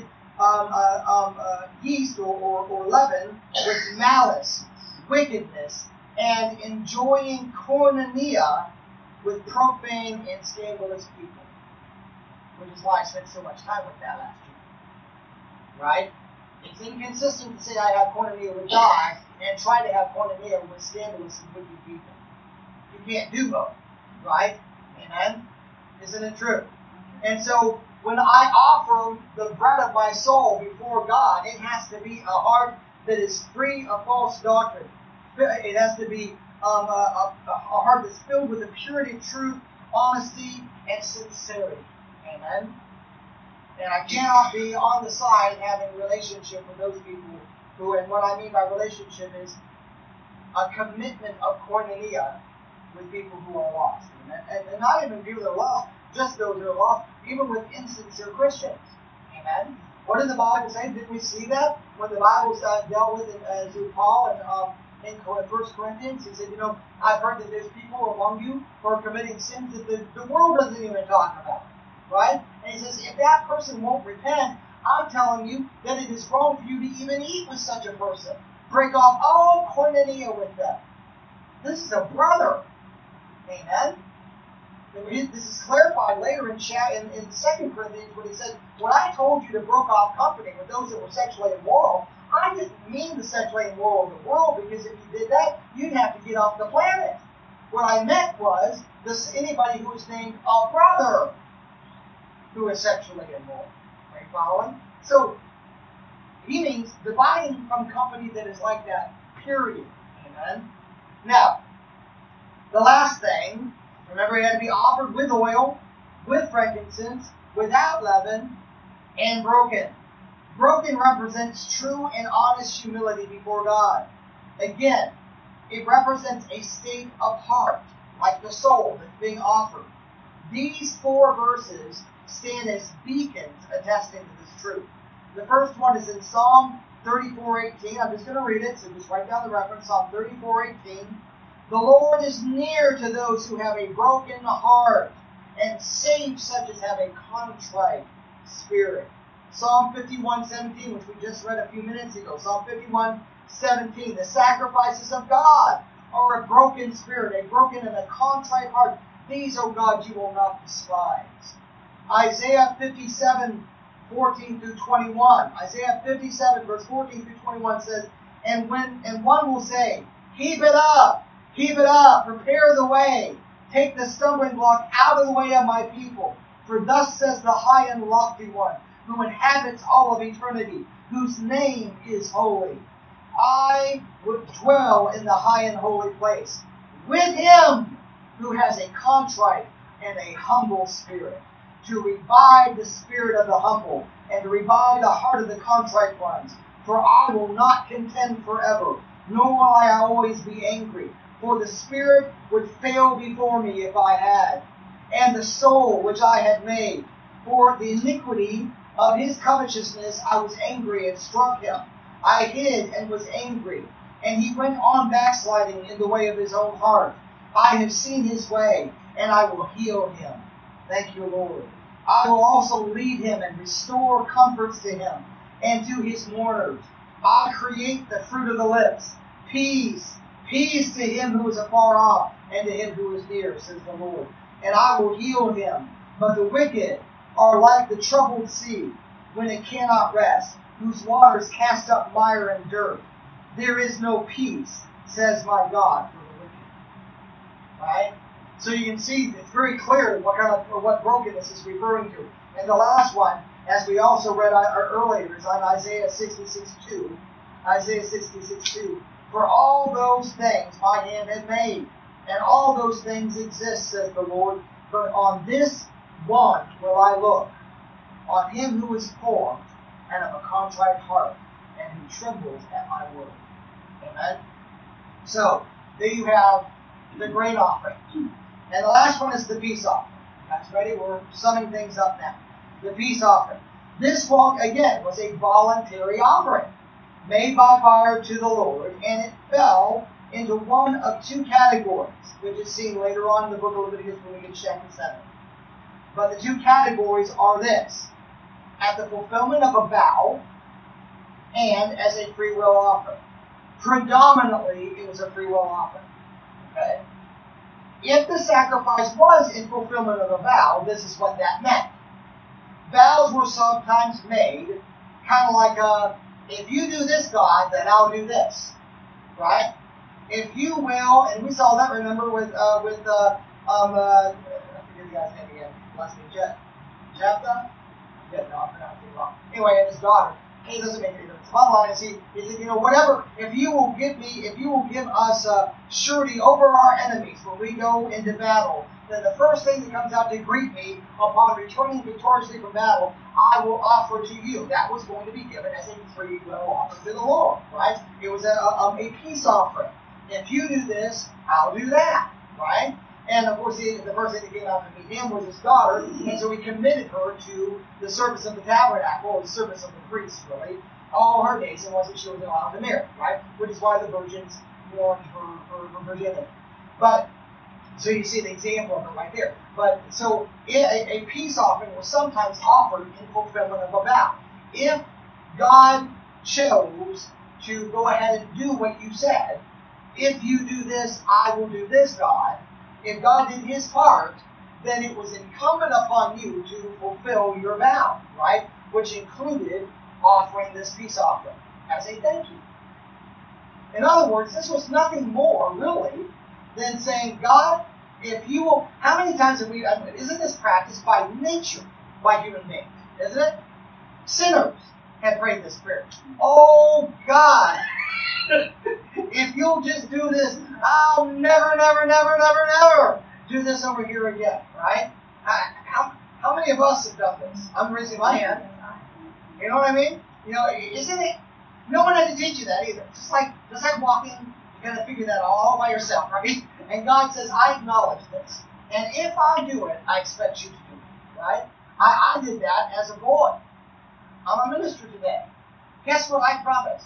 yeast or leaven with malice, wickedness, and enjoying koinonia with profane and scandalous people. Which is why I spent so much time with that last year. Right? It's inconsistent to say I have koinonia with God and try to have koinonia with scandalous and wicked people. You can't do both. Right? Amen? Isn't it true? And so, when I offer the bread of my soul before God, it has to be a heart that is free of false doctrine. It has to be a heart that's filled with the purity of truth, honesty, and sincerity. Amen? And I cannot be on the side having a relationship with those people who, and what I mean by relationship is a commitment of koinonia with people who are lost. And not even people that are lost, just those who are lost, even with insincere Christians. Amen? What did the Bible say? Didn't we see that? When the Bible dealt with it through Paul in 1 Corinthians, he said, I've heard that there's people among you who are committing sins that the world doesn't even talk about. Right? And he says, if that person won't repent, I'm telling you that it is wrong for you to even eat with such a person. Break off all koinonia with them. This is a brother. Amen? This is clarified later in 2 Corinthians when he said, when I told you to break off company with those that were sexually immoral, I didn't mean the sexually immoral of the world, because if you did that, you'd have to get off the planet. What I meant was anybody who is named a brother who is sexually immoral. Are you following? So, he means dividing from company that is like that, period. Amen? Now, the last thing, remember, it had to be offered with oil, with frankincense, without leaven, and broken. Broken represents true and honest humility before God. Again, it represents a state of heart, like the soul that's being offered. These 4 verses stand as beacons attesting to this truth. The first one is in Psalm 34:18. I'm just going to read it, so just write down the reference. Psalm 34:18. The Lord is near to those who have a broken heart, and saves such as have a contrite spirit. Psalm 51:17, which we just read a few minutes ago. Psalm 51:17. The sacrifices of God are a broken spirit, a broken and a contrite heart. These, O God, you will not despise. Isaiah 57:14 through 21. Isaiah 57, verse 14 through 21 says, and one will say, heap it up, prepare the way, take the stumbling block out of the way of my people. For thus says the high and lofty one, who inhabits all of eternity, whose name is holy. I would dwell in the high and holy place, with him who has a contrite and a humble spirit, to revive the spirit of the humble, and to revive the heart of the contrite ones. For I will not contend forever, nor will I always be angry. For the spirit would fail before me if I had, and the soul which I had made. For the iniquity of his covetousness I was angry and struck him. I hid and was angry, and he went on backsliding in the way of his own heart. I have seen his way, and I will heal him. Thank you, Lord. I will also lead him and restore comforts to him and to his mourners. I create the fruit of the lips. Peace, peace to him who is afar off and to him who is near, says the Lord. And I will heal him. But the wicked are like the troubled sea when it cannot rest, whose waters cast up mire and dirt. There is no peace, says my God, for the wicked. Right? So you can see it's very clear what brokenness is referring to. And the last one, as we also read earlier, is on Isaiah 66:2. Isaiah 66:2. For all those things my hand had made, and all those things exist, says the Lord. But on this one will I look, on him who is formed and of a contrite heart, and who trembles at my word. Amen? So, there you have the grain offering. And the last one is the peace offering. That's ready. We're summing things up now. The peace offering. This one, again, was a voluntary offering made by fire to the Lord, and it fell into one of 2 categories, which is seen later on in the book of Leviticus when we get to chapter 7. But the 2 categories are this: at the fulfillment of a vow, and as a free will offering. Predominantly, it was a free will offering. Okay? If the sacrifice was in fulfillment of a vow, this is what that meant. Vows were sometimes made kind of like if you do this, God, then I'll do this. Right? If you will, and we saw that, remember, with I forget the guy's name again. Last name, Jephthah? Yeah, no, I'm pronouncing it wrong. Anyway, and his daughter. It doesn't make any difference. Bottom line is, he said, whatever, if you will give us surety over our enemies when we go into battle, then the first thing that comes out to greet me upon returning victoriously from battle, I will offer to you. That was going to be given as a free will offering to the Lord, right? It was a peace offering. if you do this, I'll do that, right? And of course, the first thing that came out to meet him was his daughter, and so he committed her to the service of the tabernacle, or the service of the priests, really, all her days, and wasn't she was allowed to marry, right? Which is why the virgins mourned her virginity. But so you see the example of it right there. But so a peace offering was sometimes offered in fulfillment of a vow. If God chose to go ahead and do what you said, if you do this, I will do this, God. If God did his part, then it was incumbent upon you to fulfill your vow, right? Which included offering this peace offering as a thank you. In other words, this was nothing more, really, than saying, God, if you will, how many times have we, isn't this practiced by nature, by human beings, isn't it? Sinners have prayed this prayer. Oh, God, if you'll just do this, I'll never do this over here again, right? How many of us have done this? I'm raising my hand. You know what I mean? You know, isn't it? No one had to teach you that either. Just like walking, you got to figure that all by yourself, right? And God says, I acknowledge this. And if I do it, I expect you to do it, right? I did that as a boy. I'm a minister today. Guess what I promised?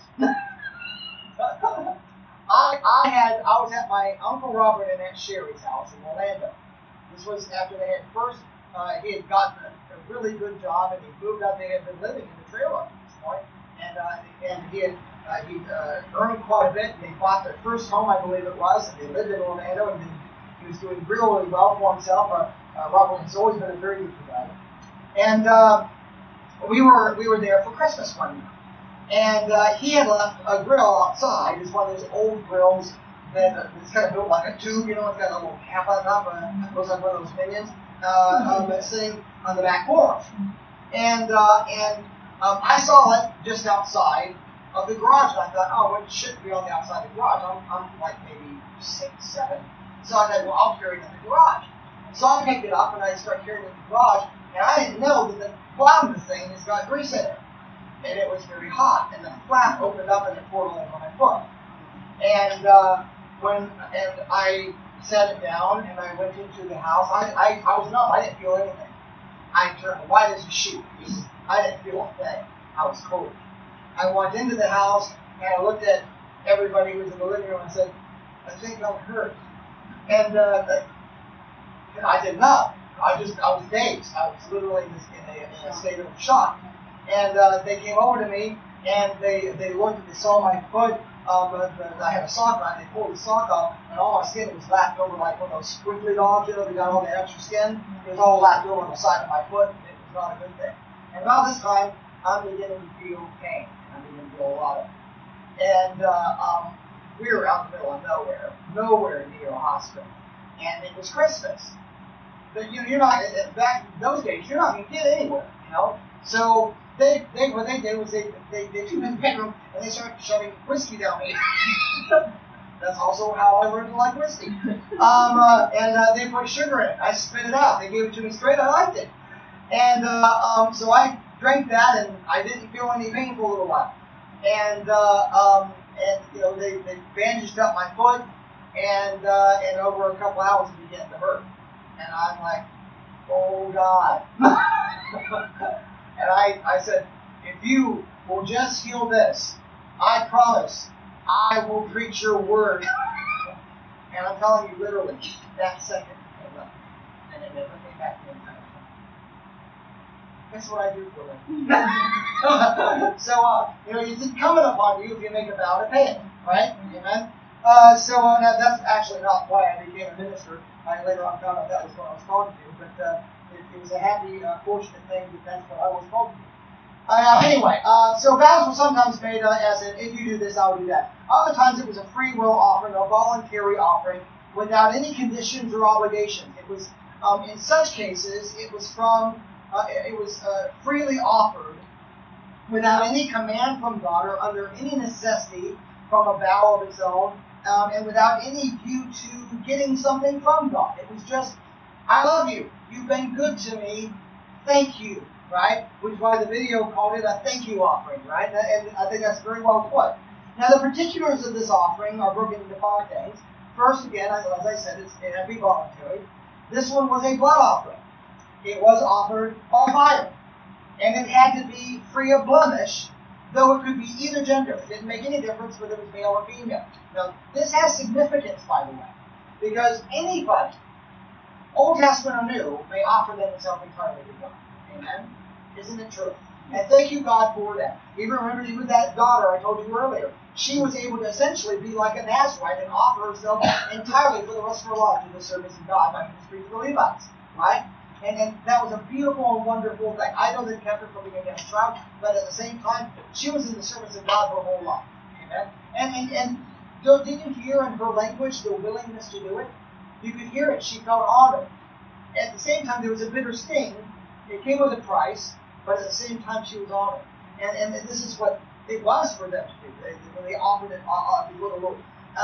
I was at my Uncle Robert and Aunt Sherry's house in Orlando. This was after they had first, he had gotten a really good job, and he moved out. They had been living in the trailer at this point, and he had earned quite a bit. And they bought their first home, I believe it was, and they lived in Orlando, and he was doing really well for himself. Robert has always been a very good provider, and we were there for Christmas one year. And he had left a grill outside. It's one of those old grills that it's kind of built like a tube, you know, it's got a little cap on top, it looks like one of those minions, sitting on the back porch. And I saw it just outside of the garage, and I thought, oh, it shouldn't be on the outside of the garage. I'm like maybe 6, 7. So I thought, well, I'll carry it in the garage. So I picked it up, and I started carrying it in the garage, and I didn't know that the bottom of the thing has got grease in it. And it was very hot, and the flap opened up and it poured all over my foot. And I set it down and I went into the house. I was numb. I didn't feel anything. I turned white as a sheet. I didn't feel a thing. I was cold. I walked into the house and I looked at everybody who was in the living room and said, I think I'm hurt. And I did not. I was dazed. I was literally in a state of shock. And they came over to me, and they looked and they saw my foot. I had a sock on. They pulled the sock off, and all my skin was lapped over like one of those squiggly dogs, you know, they got all the extra skin. It was all lapped over on the side of my foot, and it was not a good thing. And about this time, I'm beginning to feel pain. I'm beginning to feel a lot of it. And we were out in the middle of nowhere near a hospital. And it was Christmas. But you're not, back in those days, you're not going to get anywhere, you know. So what they did was they took me in the bedroom and they started shoving whiskey down me. That's also how I learned to like whiskey. And they put sugar in it. I spit it out. They gave it to me straight. I liked it. And so I drank that, and I didn't feel any pain for a little while. And you know, they bandaged up my foot, and over a couple hours it began to hurt. And I'm like, oh God. And I said, if you will just heal this, I promise I will preach your word. And I'm telling you, literally, that second it left. And it never came back the entire time. That's what I do for them. So, you know, it's incumbent upon you if you make a vow to pay it, right? Amen? Now that's actually not why I became a minister. I later on found out that was what I was called to do, but it was a happy, fortunate thing that that's what I was called to do. Anyway, so vows were sometimes made as in, if you do this, I'll do that. Other times it was a free will offering, a voluntary offering, without any conditions or obligations. It was, in such cases, it was freely offered, without any command from God or under any necessity from a vow of its own, and without any view to getting something from God. It was just, I love you. You've been good to me. Thank you, right? Which is why the video called it a thank you offering, right? And I think that's very well put. Now, the particulars of this offering are broken into 5 things. First, again, as I said, it had to be voluntary. This one was a blood offering. It was offered by fire. And it had to be free of blemish, though it could be either gender. It didn't make any difference whether it was male or female. Now, this has significance, by the way, because anybody, Old Testament or New, may offer themselves entirely to God. Amen? Isn't it true? And thank you, God, for that. Even remember with that daughter I told you earlier, she was able to essentially be like a Nazarite and offer herself entirely for the rest of her life to the service of God by ministry to the Levites. Right? And that was a beautiful and wonderful thing. I know that kept her from being against drought, but at the same time, she was in the service of God her whole life. Amen? And didn't you hear in her language the willingness to do it? You could hear it. She felt honored. At the same time, there was a bitter sting. It came with a price, but at the same time, she was honored. And this is what it was for them to do. They offered it before the Lord.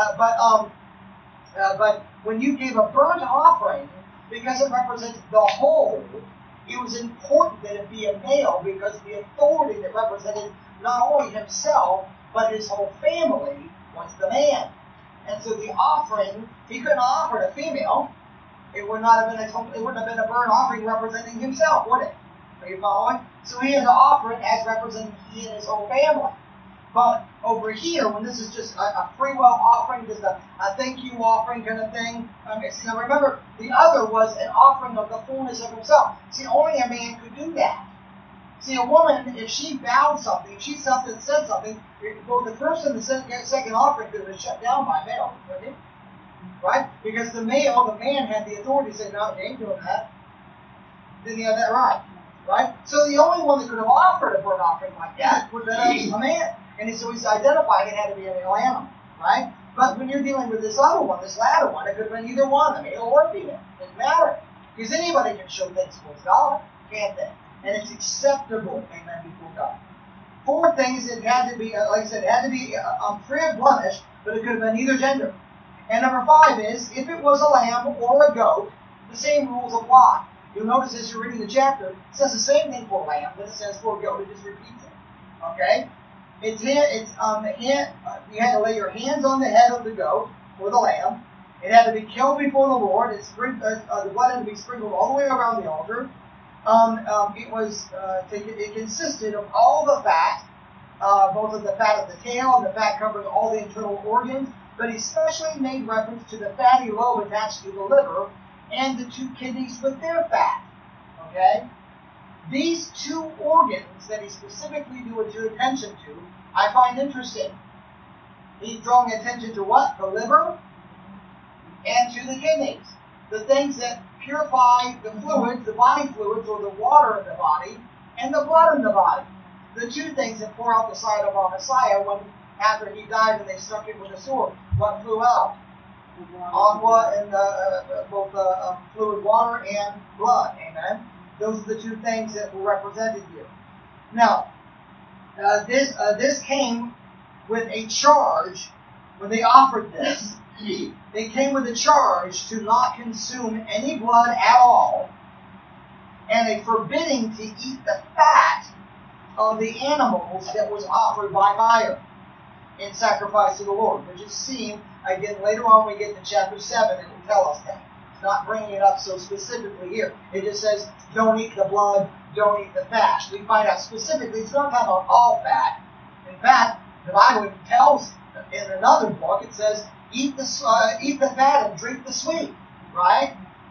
But when you gave a burnt offering, because it represented the whole, it was important that it be a male because the authority that represented not only himself, but his whole family was the man. And so the offering, he couldn't have offered a female. It would not have been it wouldn't have been a burnt offering representing himself, would it? Are you following? So he had to offer it as representing he and his whole family. But over here, when this is just a free will offering, just a thank you offering kind of thing. See, now remember, the other was an offering of the fullness of himself. See, only a man could do that. See, a woman, if she vowed something, if she said something, both the first and the second offering could have been shut down by male, couldn't it? Right? Because the man had the authority to say, no, they ain't doing that. Didn't he have that right? Right? So the only one that could have offered a burnt offering like that would have been a man. And so he's identifying it had to be a male animal. Right? But when you're dealing with this other one, this latter one, it could have been either one, a male or a female. It doesn't matter. Because anybody can show things towards God, can't they? And it's acceptable, amen, before God. 4 things, it had to be, like I said, it had to be free of blemish, but it could have been either gender. And number 5 is, if it was a lamb or a goat, the same rules apply. You'll notice as you're reading the chapter, it says the same thing for a lamb, but it says for a goat, it just repeats it. Okay? You had to lay your hands on the head of the goat, or the lamb. It had to be killed before the Lord. The blood had to be sprinkled all the way around the altar. It consisted of all the fat, both of the fat of the tail and the fat covering all the internal organs, but he especially made reference to the fatty lobe attached to the liver and the 2 kidneys with their fat. Okay? These 2 organs that he specifically drew attention to, I find interesting. He's drawing attention to what? The liver and to the kidneys. The things that purify the fluids, the body fluids, or the water in the body, and the blood in the body. The 2 things that pour out the side of our Messiah when, after he died and they struck him with a sword. What flew out? Aqua and both fluid water and blood. Amen? Those are the 2 things that were represented here. Now, this came with a charge when they offered this. They came with a charge to not consume any blood at all, and a forbidding to eat the fat of the animals that was offered by fire in sacrifice to the Lord, which is seen again later on when we get to chapter 7. It will tell us that. It's not bringing it up so specifically here. It just says, don't eat the blood, don't eat the fat. We find out specifically, it's not talking about all fat. In fact, the Bible tells in another book, it says, eat the fat and drink the sweet, right?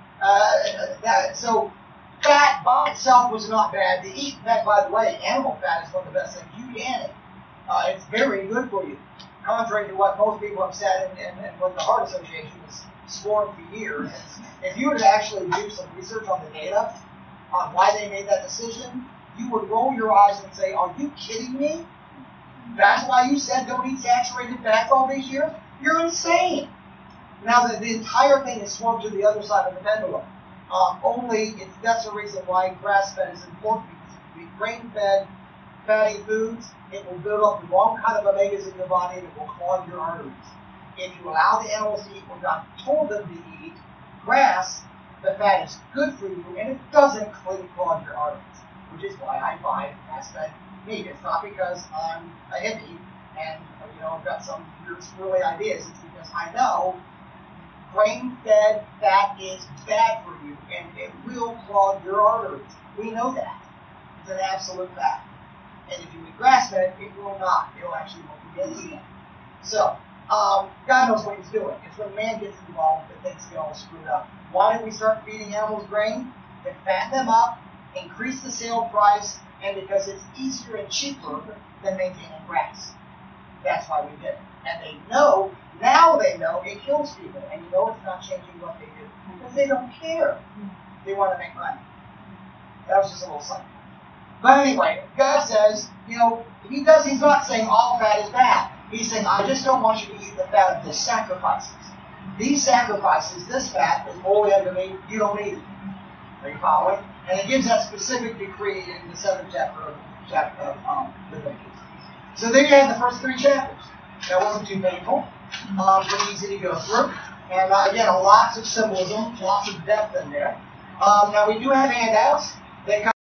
So fat by itself was not bad to eat. In fact, by the way, animal fat is one of the best things you can eat. It's very good for you, contrary to what most people have said and what the Heart Association has sworn for years. If you were to actually do some research on the data on why they made that decision, you would roll your eyes and say, are you kidding me? That's why you said don't eat saturated fats all these years? You're insane. Now, the entire thing is swung to the other side of the pendulum. That's the reason why grass-fed is important, because if you eat grain-fed, fatty foods, it will build up the wrong kind of omegas in your body and it will clog your arteries. If you allow the animals to eat what God told them to eat, grass, the fat is good for you and it doesn't clog your arteries, which is why I buy grass-fed meat. It's not because I'm a hippie. and I've got some weird squirrely ideas, it's because I know grain-fed fat is bad for you, and it will clog your arteries. We know that. It's an absolute fact. And if you eat grass-fed, it will not. It will actually work against it. So, God knows what he's doing. It's when man gets involved that things get all screwed up. Why did we start feeding animals grain? To fatten them up, increase the sale price, and because it's easier and cheaper than maintaining grass. That's why we did it. And now they know it kills people. And it's not changing what they do. Because they don't care. They want to make money. That was just a little something. But anyway, God says, he's not saying all fat is bad. He's saying, I just don't want you to eat the fat of the sacrifices. These sacrifices, this fat is holy unto me, you don't eat it. Are you following? And it gives that specific decree in the 7th chapter of Leviticus. So there you have the first 3 chapters. That wasn't too painful. Pretty easy to go through. And again, lots of symbolism, lots of depth in there. Now we do have handouts. They